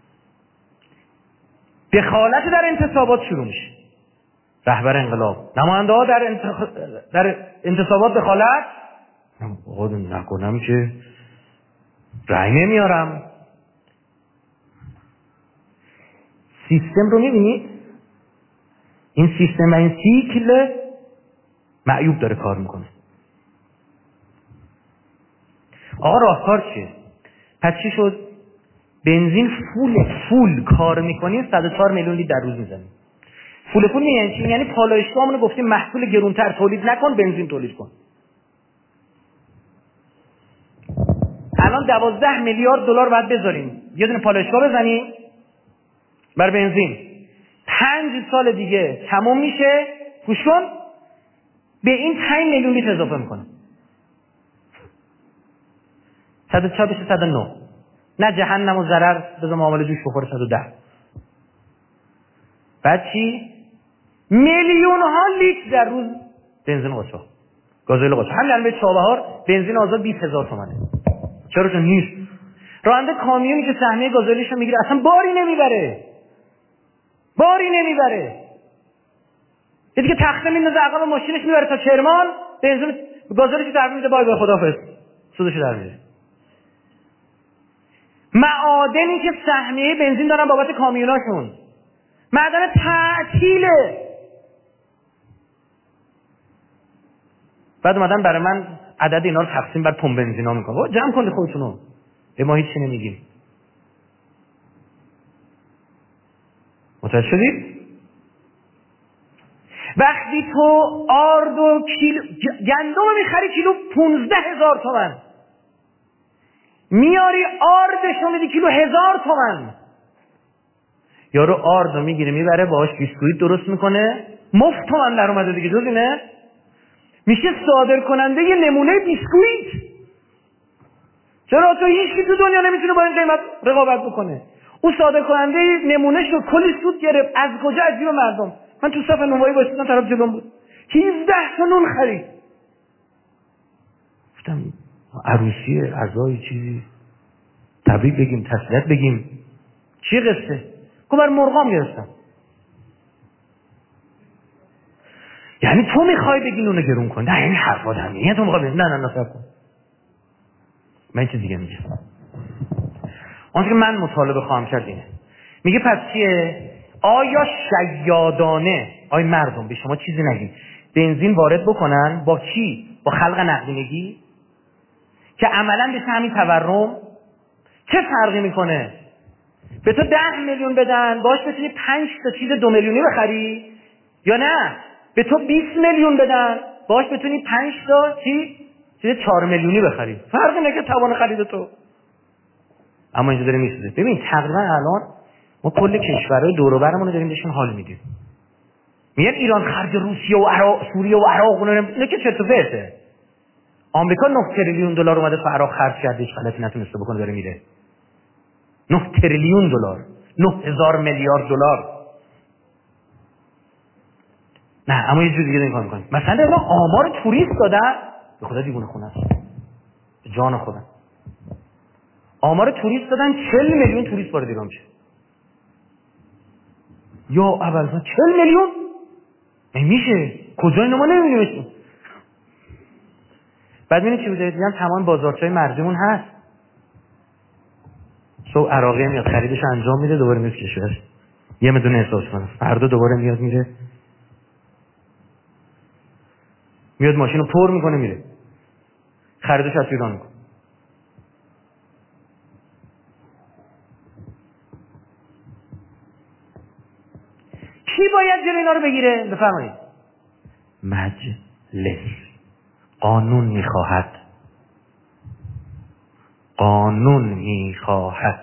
دخالت در انتصابات شروع میشه. رهبر انقلاب، نماینده ها در, انتخ... در انتصابات دخالت آقا نکنم که رأی نمیارم. سیستم رو میبینید؟ این سیستم و این سیکل معیوب داره کار میکنه. آقا راهکار چیه؟ پس چی شد؟ بنزین فول فول کار میکنیم، صد و چهار میلیون لیتر در روز میزنیم. فول فول یعنی چی؟ یعنی پالایشگاهمون گفتیم محصول گرونتر تولید نکن، بنزین تولید کن. الان دوازده میلیارد دلار باید بذاریم یه دونه پالایشگاه بزنیم بر بنزین. پنج سال دیگه تموم میشه، گوش کن، به این پنج میلیون لیتر اضافه میکنه. صد و چهار بشه صد و نه. نه جهنم و ضرر بذار معامله جوش بخوره صد و ده. بعد چی؟ میلیون ها لیتر در روز بنزین قاچاق، گازوئیل قاچاق. همین الان به چابهار بنزین آزاد بیست هزار تومانه. چرا؟ چون نیست. راننده کامیونی که سهمیه گازوئیلش رو میگیره اصلا باری نمیبره. باری نمیبره. یکی که تخته میندازه عقب ماشینش میبره تا کرمان، بنزین گازولش در میده، بای بای خداحافظ، سودش در میده. معادنی که سهمیه بنزین دارن بابت کامیوناشون، معدن تعطیله. بعد اومدن برای من عدد اینا رو تقسیم بر پمپ بنزینا میکنن. جمع کنید خودتونو، به ما هیچ چی نمیگیم. متوجه شدید؟ وقتی تو آرد و کیلو گندم میخری کیلو پونزده هزار تومن، میاری آردش رو میدی کیلو هزار تومن، یارو آرد رو میگیره میبره باهاش بیسکویت درست میکنه، مفت تومن در اومده دیگه، جز اینه میشه صادر کننده یه نمونه بیسکویت. چرا؟ تو هیچ کی تو دنیا نمیتونه با این قیمت رقابت بکنه. اون صادر کننده نمونهش رو کلی سود گرفت. از کجا؟ از جیب مردم. من تو صف نونوایی وایسادم، طرف جلوم بود هفده تا نون خرید. گفتم عروسی، عزای، چیزی تبریک بگیم، تسلیت بگیم، چی قصه؟ گفت بر مرغام گرفتم. یعنی تو میخوای بگی نونو گرون کن؟ نه، یعنی حرفا دمیه تو میخوای بگی نه نه نه صبر کن. من چیز دیگه میگم. اون که من مطالبه خواهم کرد اینه، میگه پس چیه؟ آیا شیادانه، آی مردم به شما چیزی نگید، بنزین وارد بکنن با کی؟ با خلق نقدینگی که عملا به همین تورم چه فرقی میکنه؟ به تو ده میلیون بدن باش بتونی پنج تا چیز دو میلیونی بخری، یا نه به تو بیست میلیون بدن باش بتونی پنج تا چی چیز چهار میلیونی بخری؟ فرقی نکنه توان خرید تو. اما اینجا داره میسوزه. ببین تقریبا الان ما کل کشورهای دور و برمون رو داریم بهشون حال میدیم. میگن ایران خرج روسیه و عراق، سوریه و عراق، اون که چرت و پرته. آمریکا نه تریلیون دلار اومده تو عراق خرج کرده، هیچ غلطی نتونسته بکنه، داره میره. نه تریلیون دلار، نه هزار میلیارد دلار. نه اما یه جور دیگه نگاه می‌کنیم. مثلا الان آمار توریست دادن، به خدا دیوونه خونه است. به جان خودم. آمار توریست دادن چهل میلیون توریست وارد ایران میشه. یا اول چهل میلیون؟ نمیشه. کجا اینو ما نمی‌بینیم؟ بعد می‌بینید چی بوده؟ دیدم تمام بازارچه‌های مرزیمون هست. صبح عراقی میاد خریدش انجام میده، دوباره میاد کشور. یه میدون احساس کنه. فردا دوباره میاد میره. میاد ماشین رو پر میکنه میره. خریدش از ایران میکنه. کی باید جلوی اینا رو بگیره؟ بفرمایید. مجلس. قانون میخواهد. قانون میخواهد.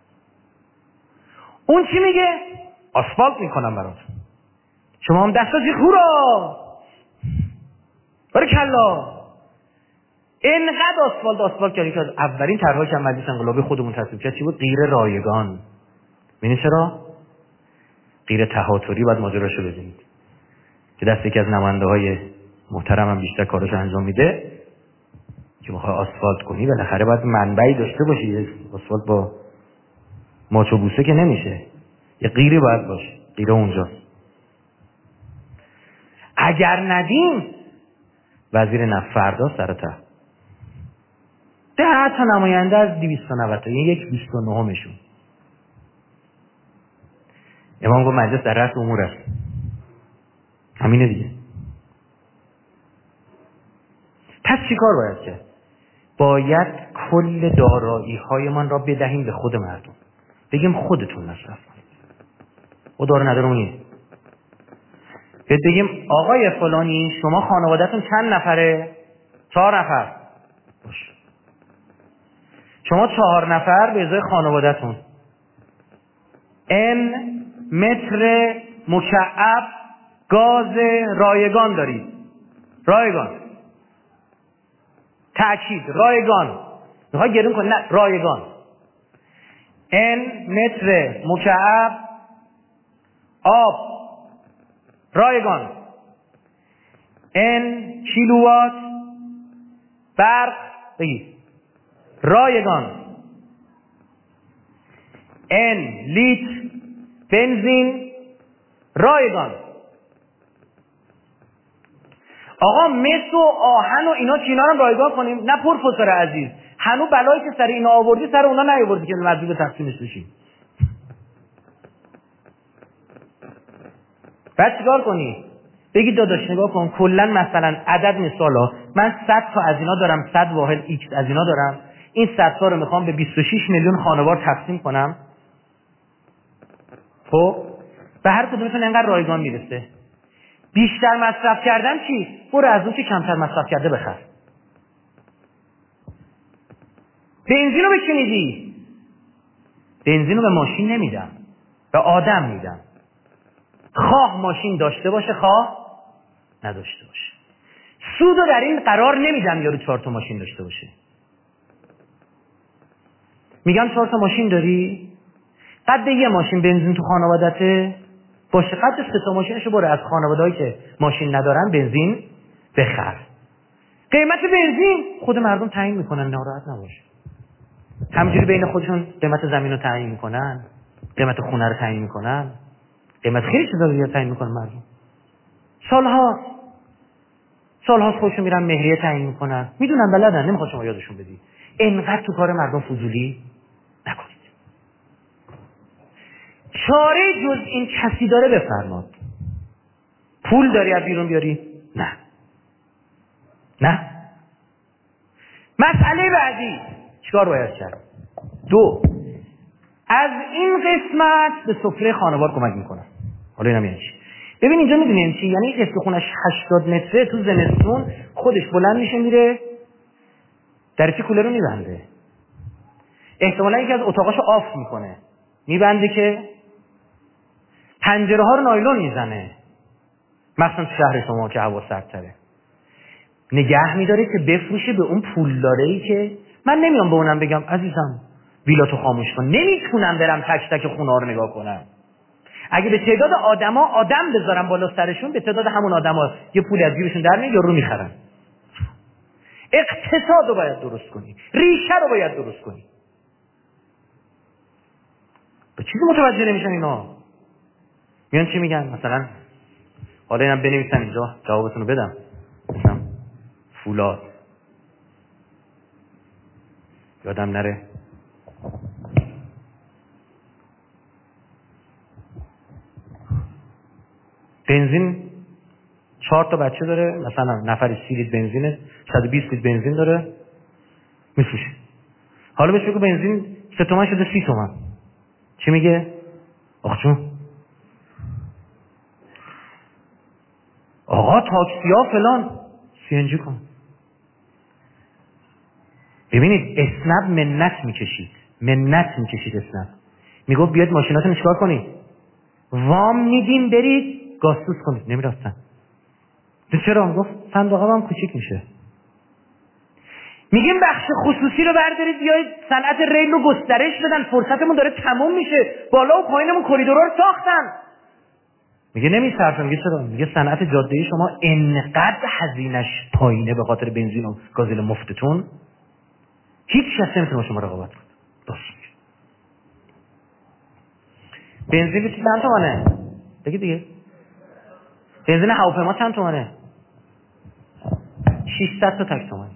اون چی میگه؟ آسفالت میکنم برات. شما هم دستا جی خورا. بارکالله. اینقدر آسفالت آسفالت کردیم که از اولین طرحهایی که مجلس انقلابی خودمون تصویب کرد چی بود؟ غیر رایگان. ببینید چرا؟ غیر تهاتری باید ماجراشو ببینید. که دست یکی از نماینده‌های محترم هم بیشتر کارش انجام میده که میخوای آسفالت کنی بالاخره باید منبعی داشته باشی. آسفالت با ماچ و بوسه که نمیشه. یه غیری باید باشه. غیره اونجاست. اگر ندیم وزیر نفت فردا سر ته. ده تا نماینده از دویست و نود تا، یعنی یک بیست و نهمشون. امام گفت مجلس در رأس امور است. همینه دیگه. پس چی کار باید کرد؟ باید کل دارایی های من را بدهیم به خود مردم. بگیم خودتون مصرف کنید. او داره نداره اونیه. بگیم آقای فلانی شما خانوادهتون چند نفره؟ چهار نفر. باشه. شما چهار نفر به ازای خانوادهتون ان متر مکعب گاز رایگان دارید. رایگان. تأکید رایگان. میخوای گرون کن؟ نه رایگان. ان متر مکعب آب رایگان. ان کیلووات برق بگید رایگان. ان لیتر بنزین رایگان. آقا مس و آهن و اینا چینا رو رایگان کنیم؟ نه پروفسور عزیز، هنوز بلایی که سر اینا آوردی سر اونا نیاوردی که مجبور به تقسیمش بشیم. بعد چیکار کنی؟ بگی داداش نگاه کن کلا مثلا عدد مثالا من صد تا از اینا دارم، صد واحد ایکس از اینا دارم، این صد تا رو میخوام به بیست و شش میلیون خانوار تقسیم کنم. خب به هر کدومتون اینقدر رایگان میرسه. بیشتر مصرف کردن چی؟ برو از اون که کمتر مصرف کرده بخر. بنزین رو به چی میدی؟ بنزین رو به ماشین نمیدم، به آدم میدم. خواه ماشین داشته باشه خواه نداشته باشه. سود رو در این قرار نمیدم یارو چهار تا ماشین داشته باشه. میگم چهار تا ماشین داری؟ قد یه ماشین بنزین تو خانوادته باشه، قد سه تا ماشینشو برو از خانواده‌ای که ماشین ندارن بنزین بخر. قیمت بنزین خود مردم تعیین میکنن، ناراحت نباش. همینجوری بین خودشون قیمت زمین رو تعیین میکنن، قیمت خونه رو تعیین میکنن، قیمت خیلی چیزا رو تعیین میکنن مردم. سالها سالها خودشون میرن مهریه تعیین میکنن، میدونن بلدن، نمیخواد شما یادشون بدی. اینقدر تو کار مردم فضولی نکنید. چاره جز این کسی داره بفرماد. پول داری از بیرون بیاری؟ نه نه. مسئله بعدی چیکار باید کرد؟ دو، از این قسمت به سفره خانوار کمک میکنن. حالا اینم یعنی چی؟ ببین اینجا میدونی یعنی چی؟ یعنی اسم خونش هشتاد متره، تو زمستون خودش بلند میشه میره درچه کوله رو میبنده، احتمالا یکی از اتاقاشو آف میکنه، میبنده که پنجره ها رو نایلون میزنه، مثلا تو شهر شما که هوا سردتره، نگه میداره که بفروشه به اون پولداره‌ای که من نمیام به اونم بگم عزیزم ویلاتو خاموش کن، نمیتونم برم تک تک خونه ها رو نگاه کنم. اگه به تعداد آدما آدم بذارم بالا سرشون، به تعداد همون آدما یه پولی از جیبشون در میاد یا رو میخرن. اقتصاد رو باید درست کنی، ریشه رو باید درست کنی. به چیزی متوجه نمیشن اینا. میان چی میگن؟ مثلا حالا اینم بنویسم اینجا جوابتون رو بدم. مثلا فولاد یادم نره، بنزین چهار تا بچه داره، مثلا نفری سی لیتر بنزینه، صد و بیست لیتر بنزین داره میفروشه. حالا بهش بگو بنزین سه تومن شده سی تومن، چی میگه؟ آخ جون آقا تاکسی ها فلان سی ان جی کن. ببینید اسنپ منت میکشید، منت میکشید اسنپ. میگفت بیاد ماشیناتون چیکار کنید؟ وام میدیم برید گازسوز کنید. نمیرفتن. چرا؟ میگفت صندوق هم کوچیک میشه. میگیم بخش خصوصی رو بردارید بیایید صنعت ریل رو گسترش بدن، فرصتمون داره تموم میشه، بالا و پایینمون کریدورها رو ساختن. میگه نمیصرفه. میگه چرا؟ میگه صنعت جاده شما انقدر هزینه‌اش پایینه به خاطر بنزین و گازوئیل مفتتون، هیچ کس نمیتونه شما رقابت کنه. درست میگه. بنزین چند تومنه؟ بگید دیگه. بنزین هواپیما چند تومنه؟ ششصد تا تک تومن.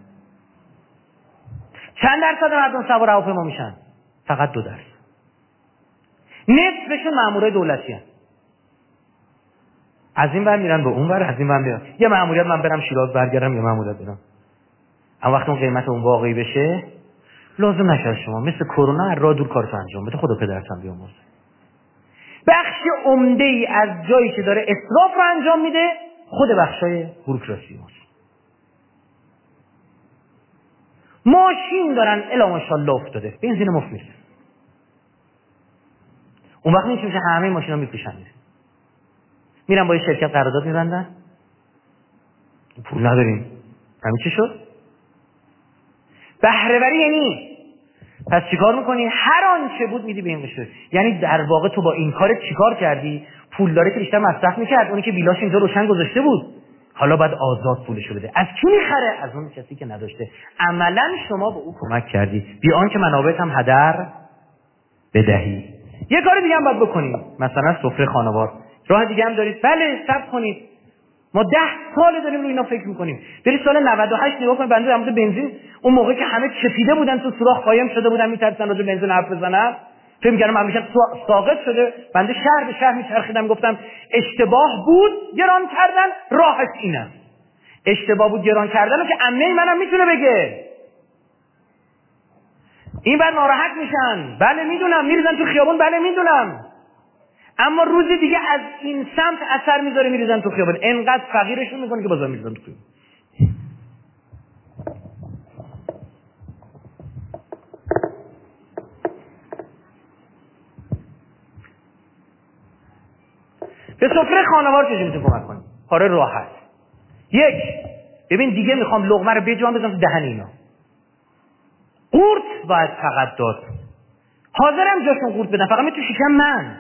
چند درصد مردم سوار هواپیما میشن؟ فقط دو درصد. نصفشون مامورای دولتی هستن. از این ور میرن به اون ور، از این ور میرن. یه ماموریت من برم شیراز برگردم، یه ماموریت برم. اما وقتی اون قیمت اون واقعی بشه لازم نشه شما مثل کرونا راه دور کارتو انجام بده، خدا پدرتم بیامرزه. بخش عمده ای از جایی که داره اسراف رو انجام میده خود بخشای بوروکراسی هست. ماشین دارن الا ماشاءالله افتاده، بنزین مفت میشه. اون وقت میشه میشه همه ماشینا میپوشن، میرن با یه شرکت قرارداد میبندن، پول نداریم. همین چی شد؟ بهره وری. یعنی پس چیکار میکنی؟ هر آنچه بود میدی به این قشر. یعنی در واقع تو با این کارت چیکار کردی؟ پول داره که بیشتر مصرف میکرد، اونی که بیلاش اینجا روشن گذاشته بود حالا باید آزاد پولشو بده. از کی میخره؟ از اون کسی که نداشته. عملا شما به او کمک کردی بی آنکه منابعت هم هدر بدهی. یه کار دیگه هم باید بکنیم، مثلا سفره خانوار راه دیگه هم دارید؟ بله صبر کنید. ما ده سال داریم روی اینا فکر میکنیم. برید سال نود و هشت نگاه کنید، بنده در مورد بنزین اون موقع که همه چپیده بودن تو سوراخ قایم شده بودن میترسن راجع به بنزین حرف بزنن، فکر می‌کردم مملکت ساقط شده. بنده شهر به شهر میچرخیدم گفتم اشتباه بود گران کردن، راهش اینه. اشتباه بود گران کردن که عمه منم میتونه بگه. این بعد ناراحت میشن. بله میدونم، میریزن تو خیابون، بله میدونم. اما روز دیگه از این سمت اثر میذاره میریزن تو خیابون. انقدر فقیرشون میکنه که بازار میریزن تو خیابون. به سفره خانوار چجوری میتونی کمک کنی؟ کار راحت. یک، ببین دیگه میخوام لقمه رو بجوام بزنم تو دهن اینا. قورت باید فقط داد. حاضرم جاشون قورت بدم، فقط می تو شکم من.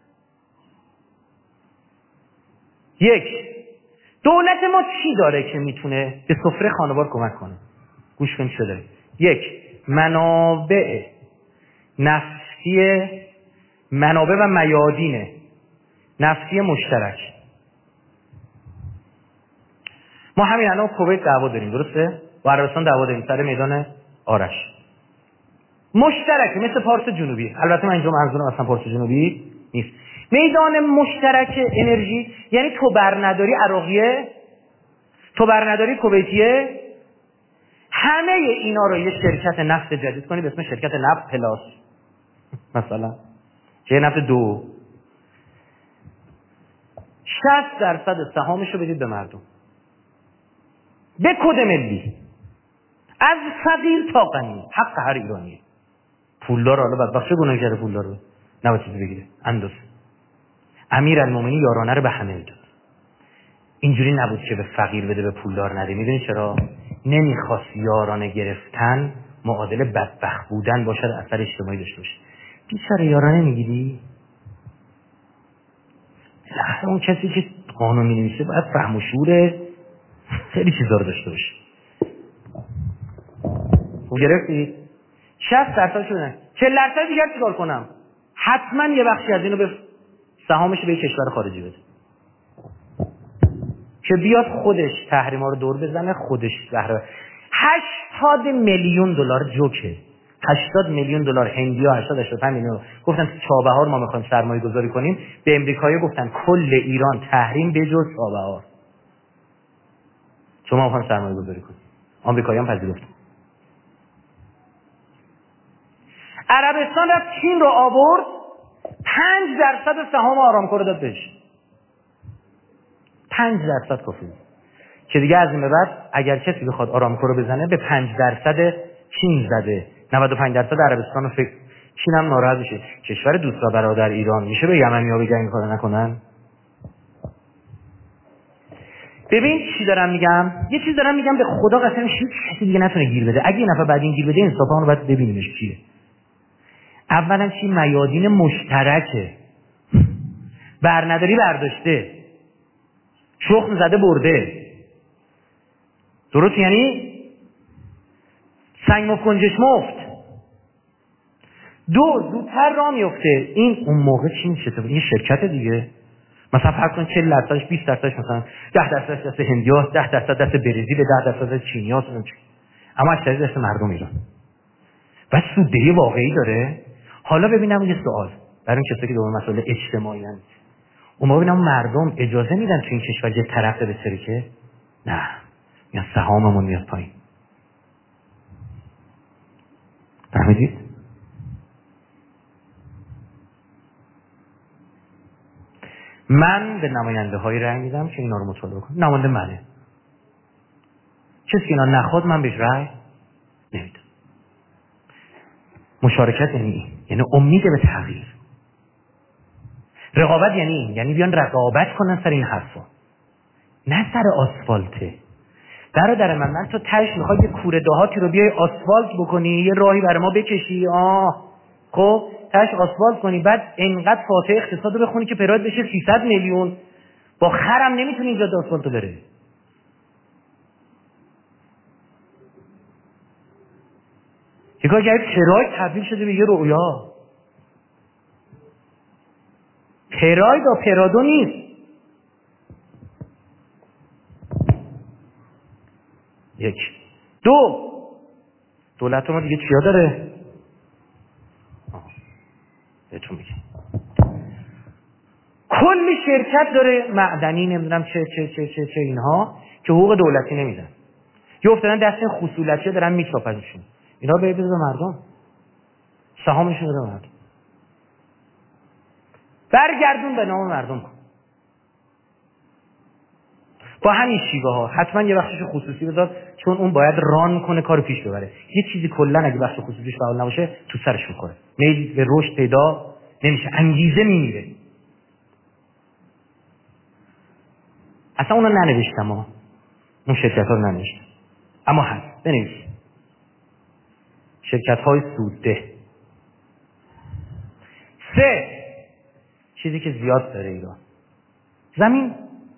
یک، دولت ما چی داره که میتونه به سفره خانوار کمک کنه؟ گوش کن چه داره. یک، منابع نفتی، منابع و میادین نفتی مشترک. ما همین الان کویت دعوا داریم، درسته؟ با عربستان دعوا داریم سر میدان آرش. مشترک مثل پارس جنوبی. البته من اینجا منظورم اصلا پارس جنوبی نیست. میدان مشترک انرژی یعنی تو بر نداری عراقیه، تو بر نداری کویتیه، همه اینا رو یه شرکت نفت جدید کنی به اسم شرکت نفت پلاس مثلا، چه نفت دو، شصت درصد سهامش رو بدید به مردم به کد ملی، از فقیر تا غنی، حق هر ایرانیه. پولدار حالا بدبخت چه گناه کرده پولدار رو نباید چیزی بگیره انداز. امیرالمومنین یارانه رو به همه میداد. اینجوری نبود که به فقیر بده به پولدار نده. میدونی چرا؟ نمیخواست یارانه گرفتن معادل بدبخت بودن باشد، اثر اجتماعی داشته باشه. بیچاره یارانه میگیری؟ لحظه اون کسی که قانون مینویسه باید فهم و شعور خیلی چیزا رو داشته باشه. خوب گرفتی؟ شصت درصد شدن. چهل درصد دیگر چیکار کنم؟ حتما یه بخشی از اینو به سهامش به کشور خارجی بده که بیاد خودش تحریما رو دور بزنه، خودش بهره. هشتاد میلیون دلار جوکه. هشتاد میلیون دلار هندیا هشتاد هشتاد و پنج میلیون گفتن چابهار ما میخوایم سرمایه گذاری کنیم. به امریکایی گفتن کل ایران تحریم بجز چابهار. شما میخوایم سرمایه گذاری کنیم. آمریکایی‌ها هم پذیرفتن. عربستان رفت چین رو آورد، پنج درصد سهام آرامکو رو داد بهش. پنج درصد کافی که دیگه از این به بعد اگر کسی بخواد آرامکو رو بزنه به پنج درصد چین زده، نود و پنج درصد عربستان رو فکر. چین هم ناراحت میشه. کشور دوستا برادر ایران میشه به یمنی‌ها بگن این کارو نکنن؟ ببین چی دارم میگم، یه چیز دارم میگم به خدا قسم هیچ کسی دیگه نتونه گیر بده. اگه یه نفر بعد این گیر بده انصافا رو باید ببینیمش چیه. اولا چی؟ میادین مشترکه. برنداری برداشته، شخم زده برده. درست؟ یعنی سنگ مفت کنجش مفت. دو زودتر راه میفته. این اون موقع چی میشه؟ این شرکت دیگه مثلا فرض کن چهل درصدش بیست درصدش مثلا ده درصدش دست هندیاست، ده درصد دست برزیل، ده درصد دست چینیاست، اما اکثر دست مردم ایران. بس سوددهی واقعی داره. حالا ببینم یه سوال برای اون کسایی که دوباره مسئله اجتماعی هستند. اون موقع ببینم مردم اجازه میدن تو این کشور یه طرف بسری که نه، یا سهاممون میاد پایین. فهمیدید؟ من به نماینده های رأی میدم که اینا رو مطالعه کنن. نماینده منه. کسی که اینا نخواد من بهش رأی نمیدم. مشارکت یعنی این، یعنی امید به تغییر. رقابت یعنی این، یعنی بیان رقابت کنن سر این حرفا، نه سر آسفالته. برادر من من تو تهش میخوای یه کوره دهاتی رو بیای آسفالت بکنی، یه راهی برای ما بکشی، آه خب تهش آسفالت کنی، بعد انقدر فاتحه اقتصاد رو بخونی که پراید بشه سیصد میلیون. با خرم نمیتونی اینجا آسفالت بره. یه کار کردید پراید تبدیل شده به یه رویا. پراید و پرادو نیست. یک. دو، دولت ما دیگه چیا داره؟ بهتون میگم کلی شرکت داره معدنی، نمیدونم چه چه چه چه چه اینها که حقوق دولتی نمیدن، یا افتادن دست این خصولتی ها دارن میچاپنشون. اینا به بده مردم، سهامشون بده مردم، برگردون به نام مردم کن. با همین شیوه ها حتما یه بخشش خصوصی بذار، چون اون باید ران کنه کارو پیش ببره. یه چیزی کلا اگه بخش خصوصیش فعال نباشه تو سرش میخوره، میل به رشد پیدا نمیشه، انگیزه میمیره. اصلا اونا ننوشتم ها، اون شرکت ها رو ننوشتم، اما هست بنویس. شرکت های سودده. سه، چیزی که زیاد داره ایران، زمین.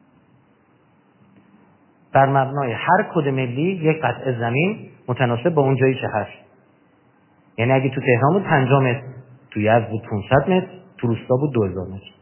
بر مبنای هر کد ملی یک قطعه زمین متناسب با اون جایی که هست. یعنی اگه تو تهران بود پنجاه متر، تو یزد بود پانصد متر، تو روستا بود دو هزار متر.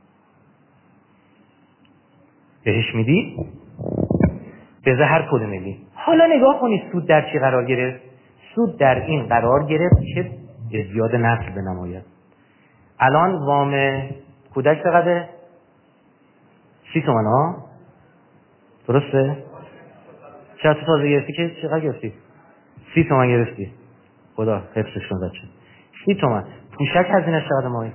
بهش میدی به هر کد ملی. حالا نگاه کنید سود در چی قرار گرفت؟ سود در این قرار گرفت که ازدیاد نسل بنماید. الان وام کودک چقدره؟ سی تومن ها؟ درسته؟ چرا تو تازه گرفتی که چقدر گرفتی؟ سی تومن گرفتی. خدا حفظش کن بچه. سی تومن. پوشک هزینه چقدر ماهی؟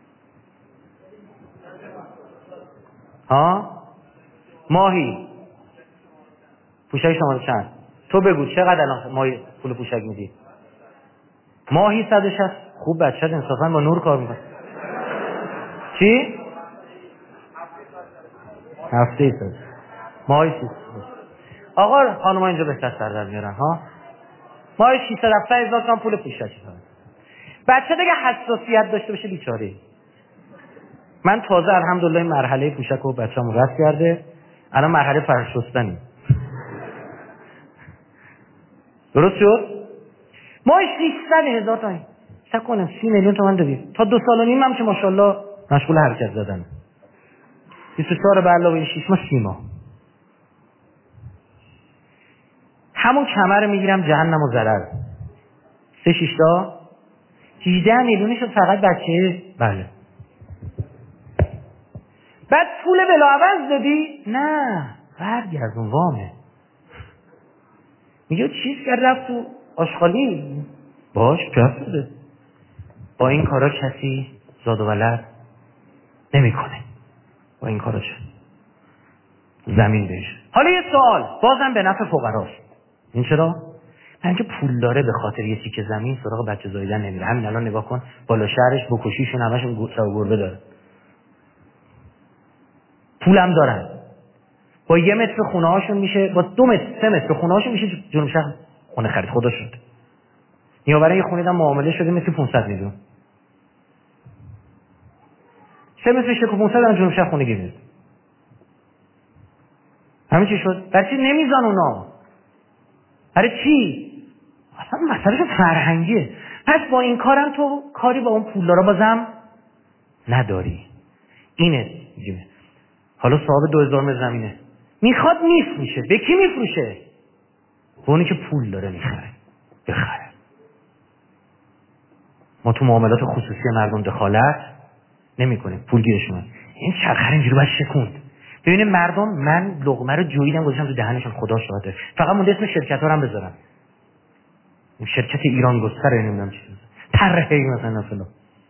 ها؟ ماهی. پوشک شما چند؟ تو بگو چقدر الان ماهی پول پوشک میدی؟ ماهی صد و شصت. خوب بچه انصافا با نور کار میکنه. چی؟ هفته ای صد. ماهی سی. آقا خانم‌ها اینجا بهتر سر در میارن ها. ماهی ششصد هفتاد هزار تومان پول پوشک داره. بچه دیگه حساسیت داشته باشه بیچاره. من تازه الحمدلله مرحله پوشک رو بچه‌مو رد کرده. الان مرحله فرشستنی. درست شد؟ ماهی ششصد هزار تومان. چه کنم سی میلیون تومان دادی. تا دو سال و نیم هم که ماشاءالله مشغول حرکت زدن. بیست و چهار به علاوه شش ماه سی ماه. همون کمر میگیرم جهنم و ضرر. سه شیشتا هجده میلیونی شد فقط بچه. بله. بعد پول بلاعوض دادی؟ نه برگردون وامه. میگه چیز کرد رفت تو آشغالی. باش رفت داده. با این کارا کسی زاد و ولد نمی کنه. با این کارا چه؟ زمین بهش. حالا یه سوال بازم به نفع فقراست. این چرا؟ من که پول داره به خاطر یه تیکه زمین سراغ بچه زاییدن نمیره. همین الان نگاه کن بالا شهرش بکشیشون همشون گوسه و گربه داره. پولم دارن. با یه متر خونه هاشون میشه، با دو متر سه متر خونه هاشون میشه جنوب شهر خونه خرید. خدا شد. نیاورن یه خونه دم معامله شده مثل پانصد میلیون. سه متر شک و پانصد هم جنوب شهر خونه گیرید. همین چی شد؟ برای چی نمیزان اونا؟ برای چی؟ اصلا مسئله فرهنگیه. پس با این کارم تو کاری با اون پولدارا بازم نداری. اینه میگه. حالا صاحب دو هزار متر زمینه میخواد میفروشه. به کی میفروشه؟ به اونی که پول داره میخره. بخره. ما تو معاملات خصوصی مردم دخالت نمی کنیم. پول گیرشون. این چرخر اینجوری باید شکوند. ببینید مردم، من لقمه رو جویدم گذاشتم تو دهنشون. خدا شاهده. فقط مونده اسم شرکت ها رو هم بذارم. این شرکت ایران گستره نمیدونم چی طرحی مثلا فلان.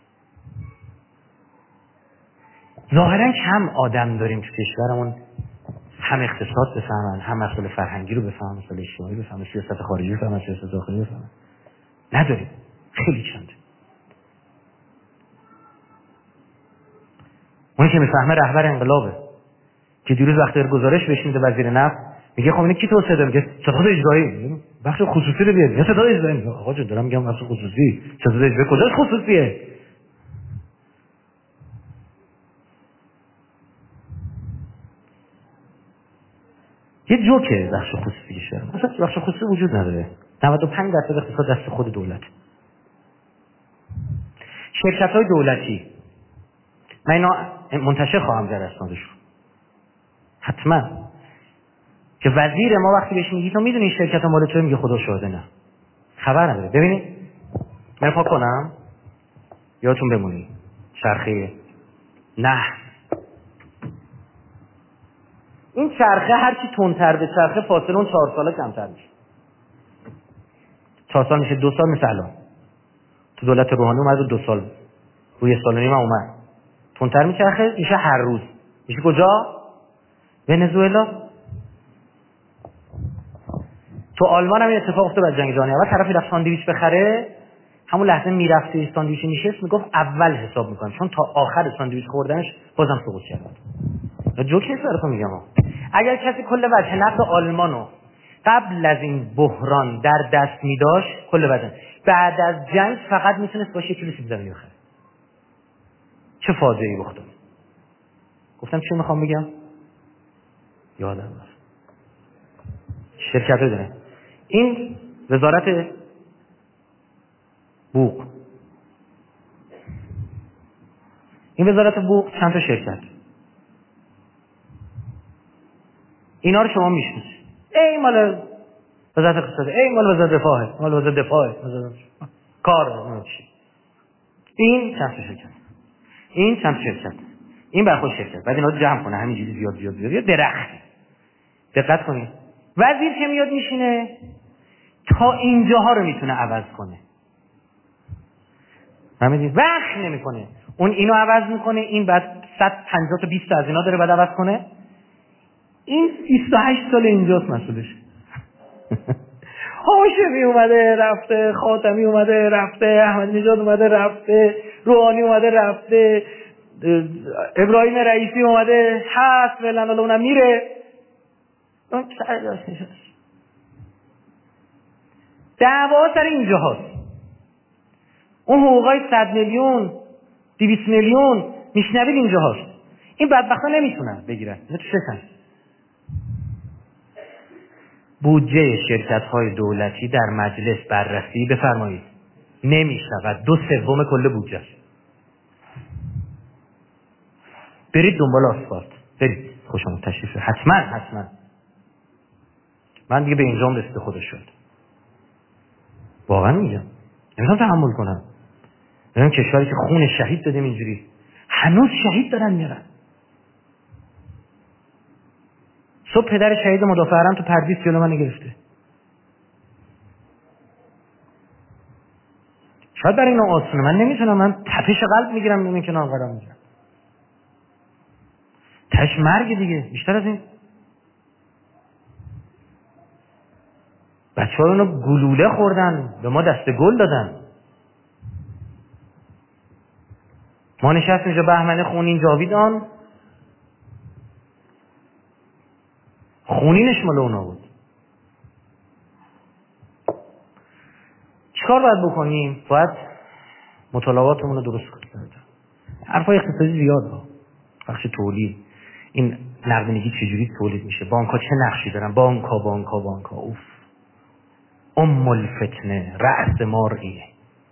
ظاهرا کم آدم داریم تو کشورمون هم اقتصاد بفهمن، هم مسائل فرهنگی رو بفهمن، مسائل اجتماعی بفهمن، سیاست خارجی رو بفهمن، سیاست داخلی رو بفهمن. نداریم. خیلی چنده. اونی که میفهمه رهبر انقلابه که دیروز وقتی گزارش بهش میده وزیر نفت میگه خب اینه کی توسعه داره؟ میگه ستاد اجرایی. بخش خصوصی رو بیاد. یا ستاد اجرایی. آقا جون دارم میگم بخش خصوصی. ستاد اجرایی کجاست خصوصیه؟ یه جوکه بخش خصوصی کشور. مثلا بخش خصوصی وجود نداره. نود و پنج درصد اقتصاد دست خود دولت. شرکت‌های دولتی من اینا منتشر خواهم کرد اسنادشون. حتما که وزیر ما وقتی بهش میگی تو میدونی شرکت مال تو، میگه خدا شاهده نه، خبر نداره. ببینید من پاک کنم یادتون بمونی چرخه نه، این چرخه هر کی تندتر به چرخه فاصله اون چهار ساله کمتر میشه. چهار سال میشه دو سال، مثل الان تو دولت روحانی اومد دو سال روی سال و نیم اومد تندتر میچرخه، میشه هر روز. میشه کجا؟ ونزوئلا. تو آلمان هم این اتفاق افتاد بعد جنگ جهانی اول، طرفی رفت ساندویچ بخره، همون لحظه میرفته ساندویچ میشست میگفت اول حساب میکنم، چون تا آخر ساندویچ خوردنش بازم سقوط کرد. جوک نیست براتون میگم. اگر کسی کل وجه نقد آلمانو قبل از این بحران در دست میداشت، کل وجه بعد از جنگ فقط میتونست باشه یک کیلو سیب زمینی بخره. چه فاجعه‌ای افتاد. گفتم چی میخوام بگم؟ یادم رفت. شرکت رو داره. این وزارت بوق، این وزارت بوق چند تا شرکت، اینا رو شما میشناسید. ای مال وزارت اقتصاد، ای مال وزارت دفاع، مال وزارت دفاع، وزارت کار چی. این چند تا شرکت، این چند تا شرکت، این برخورد شرکت. بعد اینا رو جمع کنه همینجوری زیاد زیاد زیاد، یا درخت. دقت کنید وزیر که میاد میشینه تا اینجاها رو میتونه عوض کنه، فهمیدید؟ وقت نمیکنه. اون اینو عوض میکنه، این بعد صد و پنجاه تا بیست تا از اینا داره بعد عوض کنه. این بیست و هشت سال اینجاست مسئولش. هاشمی اومده رفته، خاتمی اومده رفته، احمدی نژاد اومده رفته، روحانی اومده رفته، ابراهیم رئیسی اومده هست، فعلا حالا اونم میره. اون سر جاش نشست. دعوا سر اینجا هست. اون حقوقای صد میلیون دویست میلیون میشنوید اینجا هست. این بدبختا نمیتونن بگیرن. نه تو شکن. بودجه شرکت‌های دولتی در مجلس بررسی بفرمایید نمیشود. دو سوم کل بودجه است. برید دنبال آسفالت، برید خوشم تشریف، حتما حتما. من دیگه به اینجام رسیده خودش شد. واقعا میگم نمیتونم تحمل کنم. ببین کشوری که خون شهید دادیم اینجوری هنوز شهید دارن میرن. صبح پدر شهید مدافع حرم تو پردیس جلو من گرفته. شاید برای اینا آسونه، من نمیتونم. من تپش قلب میگیرم میبینم که نام قدم میگیرم. تش مرگ دیگه، بیشتر از این. بچه ها اونو گلوله خوردن، به ما دست گل دادن. ما نشست اینجا بهمن خونین جاویدان، خونینش مال اونا بود. چیکار باید بکنیم؟ باید مطالباتمون رو درست کنیم. حرفای اقتصادی زیاد ها. بخش تولید، این نقدینگی چجوری تولید میشه، بانک ها چه نقشی دارن، بانک ها بانک ها بانک ها اوف ام الفتنه، رأس مارگیه،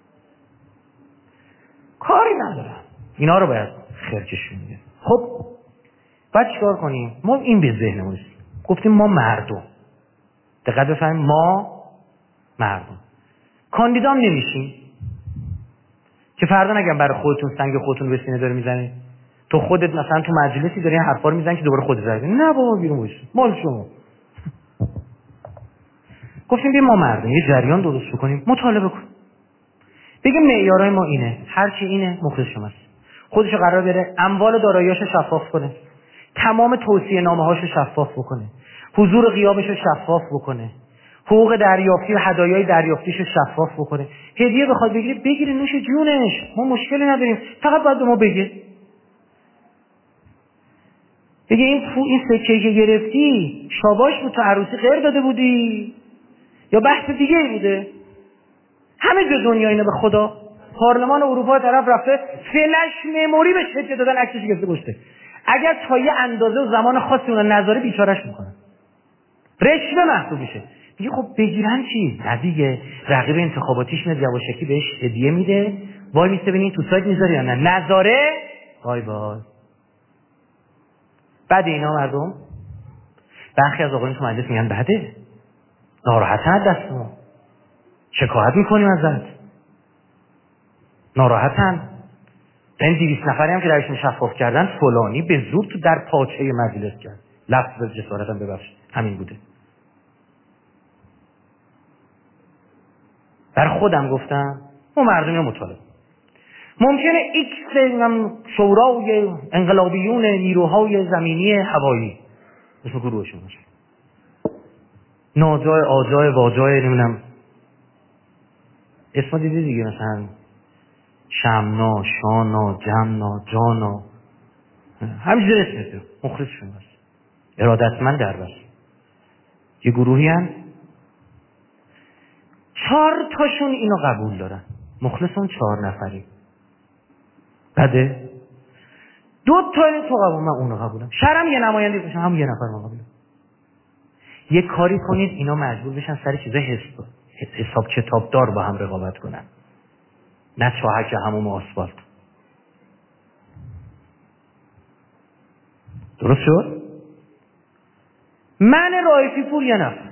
کاری ندارن. اینا رو باید خرجشون میده. خب باید چیکار کنیم؟ ما این به ذهنمون است. گفتیم ما مردم، دقت بفرمایید، ما مردم کاندیدام نمیشیم که فردا نگم برای خودتون سنگ خودتون به سینه داره میزنه، تو خودت مثلا تو مجلسی داری این حرفا رو میزنی که دوباره خودت زدی. نه بابا بیرون باش، مال شما. گفتیم بیا ما مردم یه جریان درست بکنیم، مطالبه کن، بگیم معیارای ما اینه، هر چی اینه مخلص شماست. خودشو قرار بره اموال و داراییاشو شفاف کنه، تمام توصیه نامه‌هاشو شفاف بکنه، حضور غیابشو شفاف بکنه، حقوق دریافتی و هدایای دریافتیشو شفاف بکنه. هدیه بخواد بگیره بگیره، نوش جونش، ما مشکلی نداریم، فقط باید به ما بگه. بگه این پول، این سکه‌ای که گرفتی شاباش بود، تو عروسی غیر داده بودی یا بحث دیگه ای بوده. همه جا دنیا اینه به خدا. پارلمان اروپا طرف رفته فلش مموری بهش هدیه دادن، عکسش گرفته گشته. اگر تا یه اندازه و زمان خاصی اون نذاره بیچارهش میکنن، رشوه محسوب میشه. میگه خب بگیرن چی؟ نه دیگه، رقیب انتخاباتیش میاد یواشکی بهش هدیه میده، وای میسته ببینین تو سایت میذاره یا نه، نذاره وای وای. بعد اینا مردم برخی از آقایون تو مجلس میگن بده، ناراحتن از دست ما، شکایت میکنیم ازت، ناراحتن. این دویست نفری هم که درشون شفاف کردن فلانی به زور تو در پاچه مجلس کرد. لفظ جسارتم ببخشید همین بوده. بر خودم گفتم ما مردمی مطالبه. ممکنه ایکس شورای انقلابیون نیروهای زمینی هوایی اسم گروهشون باشه، ناجای آجای واجای نمیدونم اسم دیدی دیگه، مثلا شمنا شانا جمنا جانا همینجور اسم مخلصشون هست، ارادتمند در بس. یه گروهی هم چهار تاشون اینو قبول دارن، مخلصون چهار نفری. بده دو تا این تو قبول، من اونو قبولم، شرم یه نماینده باشم هم یه نفر من قبولم. یه کاری کنید اینا مجبور بشن سر چیزای حساب حساب کتابدار با هم رقابت کنن، نه چاهک هموم آسفالت. درست شد؟ من رایفی پور یه نفر،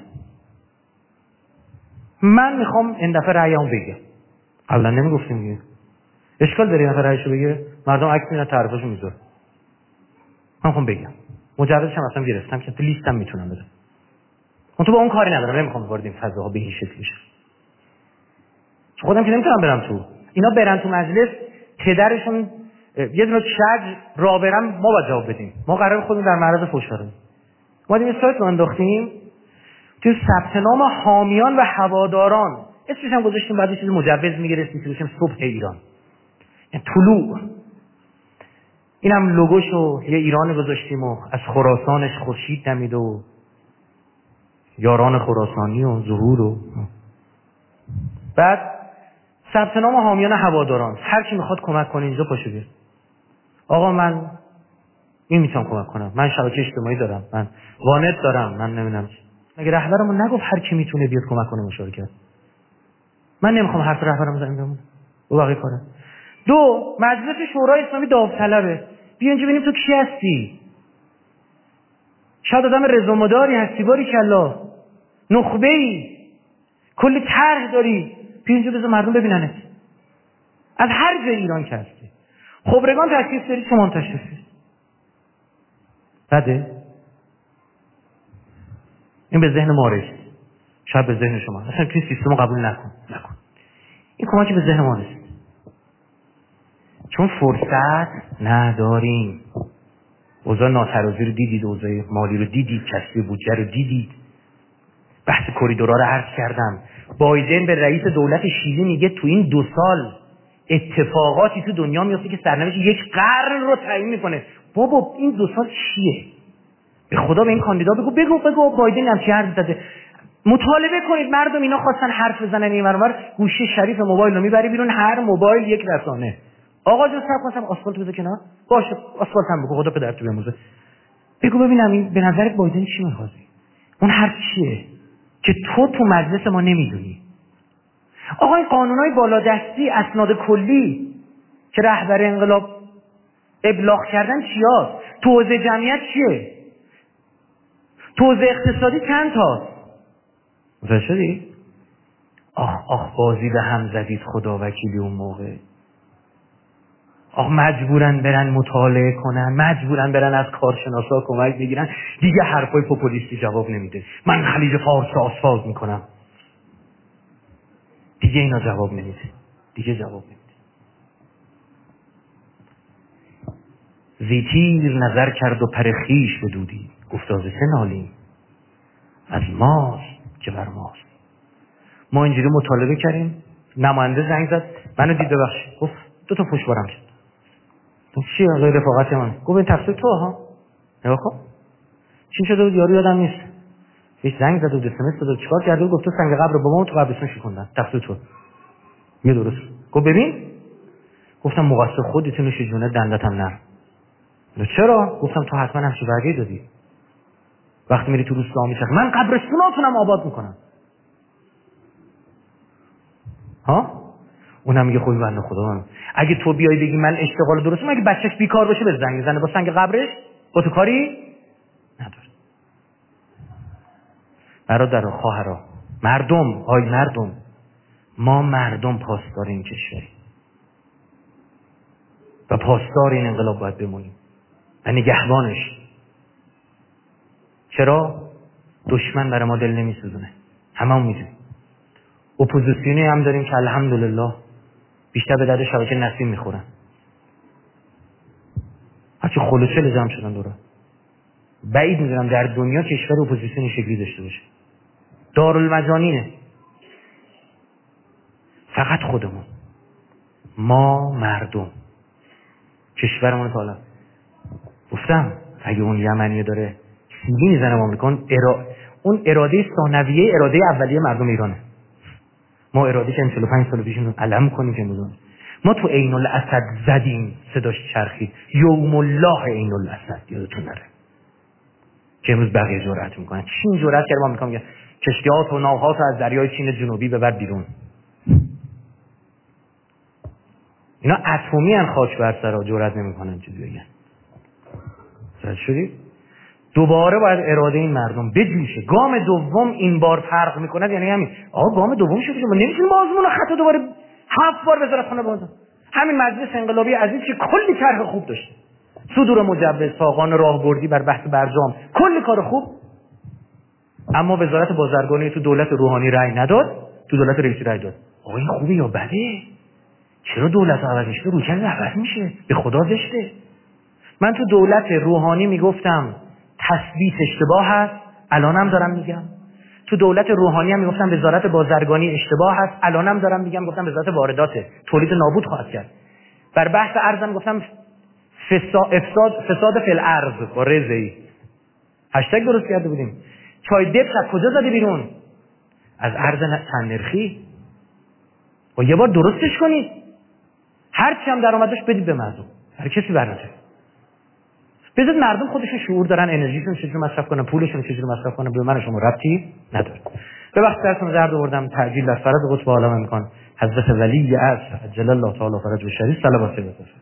من میخوام این دفعه رأیمو بگم. قبلا نمیگفتیم دیگه، اشکال داره این دفعه رأیشو بگه؟ مردم عکس میدن تعریفاشو میذارن. من میخوام بگم، مجردش هم اصلا گرفتم که تو لیستم میتونم بدم. من تو با اون کاری ندارم، نمیخوام وارد این فضاها به این شکل بشم. خودم که نمیتونم برم تو. اینا برن تو مجلس پدرشون یه دونه شج را برم، ما باید جواب بدیم. ما قرار خودمون در معرض فشار. ما دیگه سایت رو انداختیم تو ثبت نام حامیان و هواداران، اسمش هم گذاشتیم بعد چیز مجوز میگرفتیم که بشیم صبح ایران، یعنی طلوع. اینم لوگوشو یه ایران گذاشتیم و از خراسانش خورشید دمید و یاران خراسانی و ظهور و بعد ثبت نام حامیان هواداران. هر کی میخواد کمک کنه اینجا پاشو بیاد. آقا من این میتونم کمک کنم، من شبکه اجتماعی دارم، من وانت دارم، من نمیدونم چی. مگه رهبرمون نگفت هر کی میتونه بیاد کمک کنه مشارکت؟ من نمیخوام حرف رهبرمو زنگ بزنم، او باقی کاره. دو، مجلس شورای اسلامی داوطلبه. بیا اینجا ببینیم تو کی هستی. شاید آدم رزومداری هستی، باری کلا نخبه‌ای، کلی طرح داری، بیا اینجا بذار مردم ببیننت. از هر جای ایران که هستی. خبرگان تشخیص داری، شما هم تشخیص داری. بده؟ این به ذهن ما رسید. شاید به ذهن شما. اصلا توی سیستم قبول نکن. نکن. این کمکی به ذهن ما رسید. چون فرصت نداریم. اوضاع ناترازی رو دیدید، اوضاع مالی رو دیدید، کسری بودجه رو دیدید. بحث کریدورها رو عرض کردم. بایدن به رئیس دولت شیلی میگه تو این دو سال اتفاقاتی تو دنیا میفته که سرنوشت یک قرن رو تعیین میکنه. بابا این دو سال چیه؟ به خدا به این کاندیدا بگو بگو بگو بایدن هم چی حرف زده. مطالبه کنید مردم اینا خواستن حرف بزنن این ورور، گوشی شریف موبایل رو میبری بیرون، هر موبایل یک رسانه. آقا جون صبر کنم آسفالت بذار کنار. باشه آسفالت هم بگو، خدا پدرت بیامرزه. بگو ببینم این به نظرت بایدن چی میخواد؟ اون حرف چیه که تو تو مجلس ما نمیدونی؟ آقا این قانونای بالادستی، اسناد کلی که رهبر انقلاب ابلاغ کردن چیاست؟ توزیع جمعیت چیه؟ توزیع اقتصادی چند تاست؟ متوجه شدی؟ آخ آخ بازی به هم زدید خدا وکیلی اون موقع. آخ مجبورن برن مطالعه کنن، مجبورن برن از کارشناسا کمک بگیرن. دیگه حرفای پوپولیستی جواب نمیده. من خلیج فارس آسفالت میکنم. دیگه اینا جواب نمیده. دیگه جواب نمیده. زیتیر نظر کرد و پر خویش بدودی، گفت از چه نالیم؟ از ماست که بر ماست. ما اینجوری مطالبه کردیم، نماینده زنگ زد، منو دید ببخشید، گفت دو تا پشت بارم شد. تو چی غیر رفاقتی من؟ گفت این تفسیر تو ها؟ نگاه کن. چی شده بود یارو یادم نیست. هیچ زنگ زد و دسمس داد و چیکار کرده بود، گفت تو سنگ قبر بابامو تو قبرستون شکوندن. تفسیر تو. می درست. گفت ببین. گفتم مقصر خودت نوش جونه دندتم نرم. چرا؟ گفتم تو حتما همچین برگه‌ای دادی. وقتی میری تو روستا میچخ من قبرستوناتونم آباد میکنم. ها؟ اونم میگه خوبی بنده خدا من. اگه تو بیای بگی من اشتغال درستم، اگه بچه‌ش بیکار باشه به زنگ بزنه با سنگ قبرش، با تو کاری نداره. برادر خواهرا، مردم، های مردم، ما مردم پاسدار این کشوریم و پاسدار این انقلاب باید بمونیم و نگهبانش. چرا؟ دشمن برای ما دل نمیسوزونه، همه هم میدونیم. اپوزیسیونی هم داریم که الحمدلله بیشتر به درد شبکه نسیم میخورن، هرچی خلوچه جمع شدن دورا. بعید میدونم در دنیا کشور اپوزیسیونی شکلی داشته باشه. دارالمجانینه. فقط خودمون، ما مردم کشورمون رو حالا گفتم اگه اون یمنی داره سیلی میزنه با آمریکا، ارا... اون اراده ثانویه اراده اولیه مردم ایرانه. ما اراده که چهل و پنج سال پیش علم کنیم که مدون ما تو عین الاسد زدیم، صداش چرخید یوم الله عین الاسد، یادتون نره که امروز بقیه جرأت میکنن. چین جرأت کرد ما میگم کشتیات و ناوهات از دریای چین جنوبی ببر بیرون. اینا اتمی ان، خاک بر سرا، جرأت نمیکنن چیزی بگن. زد شدی؟ دوباره باید اراده این مردم بجوشه. گام دوم این بار فرق میکنه، یعنی همین آقا گام دوم شده، ما نمیتونیم بازمون رو خطا دوباره هفت بار وزارتخانه بازم. همین مجلس انقلابی عزیز که کلی طرح خوب داشته، صدور مجوز، ساقان راهبردی بر بحث برجام، کلی کار خوب، اما وزارت بازرگانی تو دولت روحانی رأی نداد، تو دولت رئیسی رأی داد. آقا این خوبه یا بده؟ چرا دولت عوض میشه؟ روکن عوض میشه، به خدا زشته. من تو دولت روحانی میگفتم تثبیت اشتباه هست، الانم دارم میگم. تو دولت روحانی هم میگفتم وزارت بازرگانی اشتباه هست، الانم دارم میگم. گفتم وزارت واردات تولید نابود خواهد کرد. بر بحث ارزم گفتم فساد فساد فی الارض با رزئی هشتگ درست کرده بودیم. چای دبش از کجا زدی بیرون؟ از ارز تنرخی. و یه بار درستش کنید، هر چی هم درآمدش بدید به مردم، هر کسی برنده. بذارید مردم خودشون شعور دارن، انرژیشون چجوری مصرف کنن، پولشون چجوری مصرف کنن، به من و شما ربطی نداره. به وقت درتون زرد آوردم، تعجیل در فرض قطب عالم امکان حضرت ولی اعظم عجل الله تعالی فرجه الشریف صلوات الله.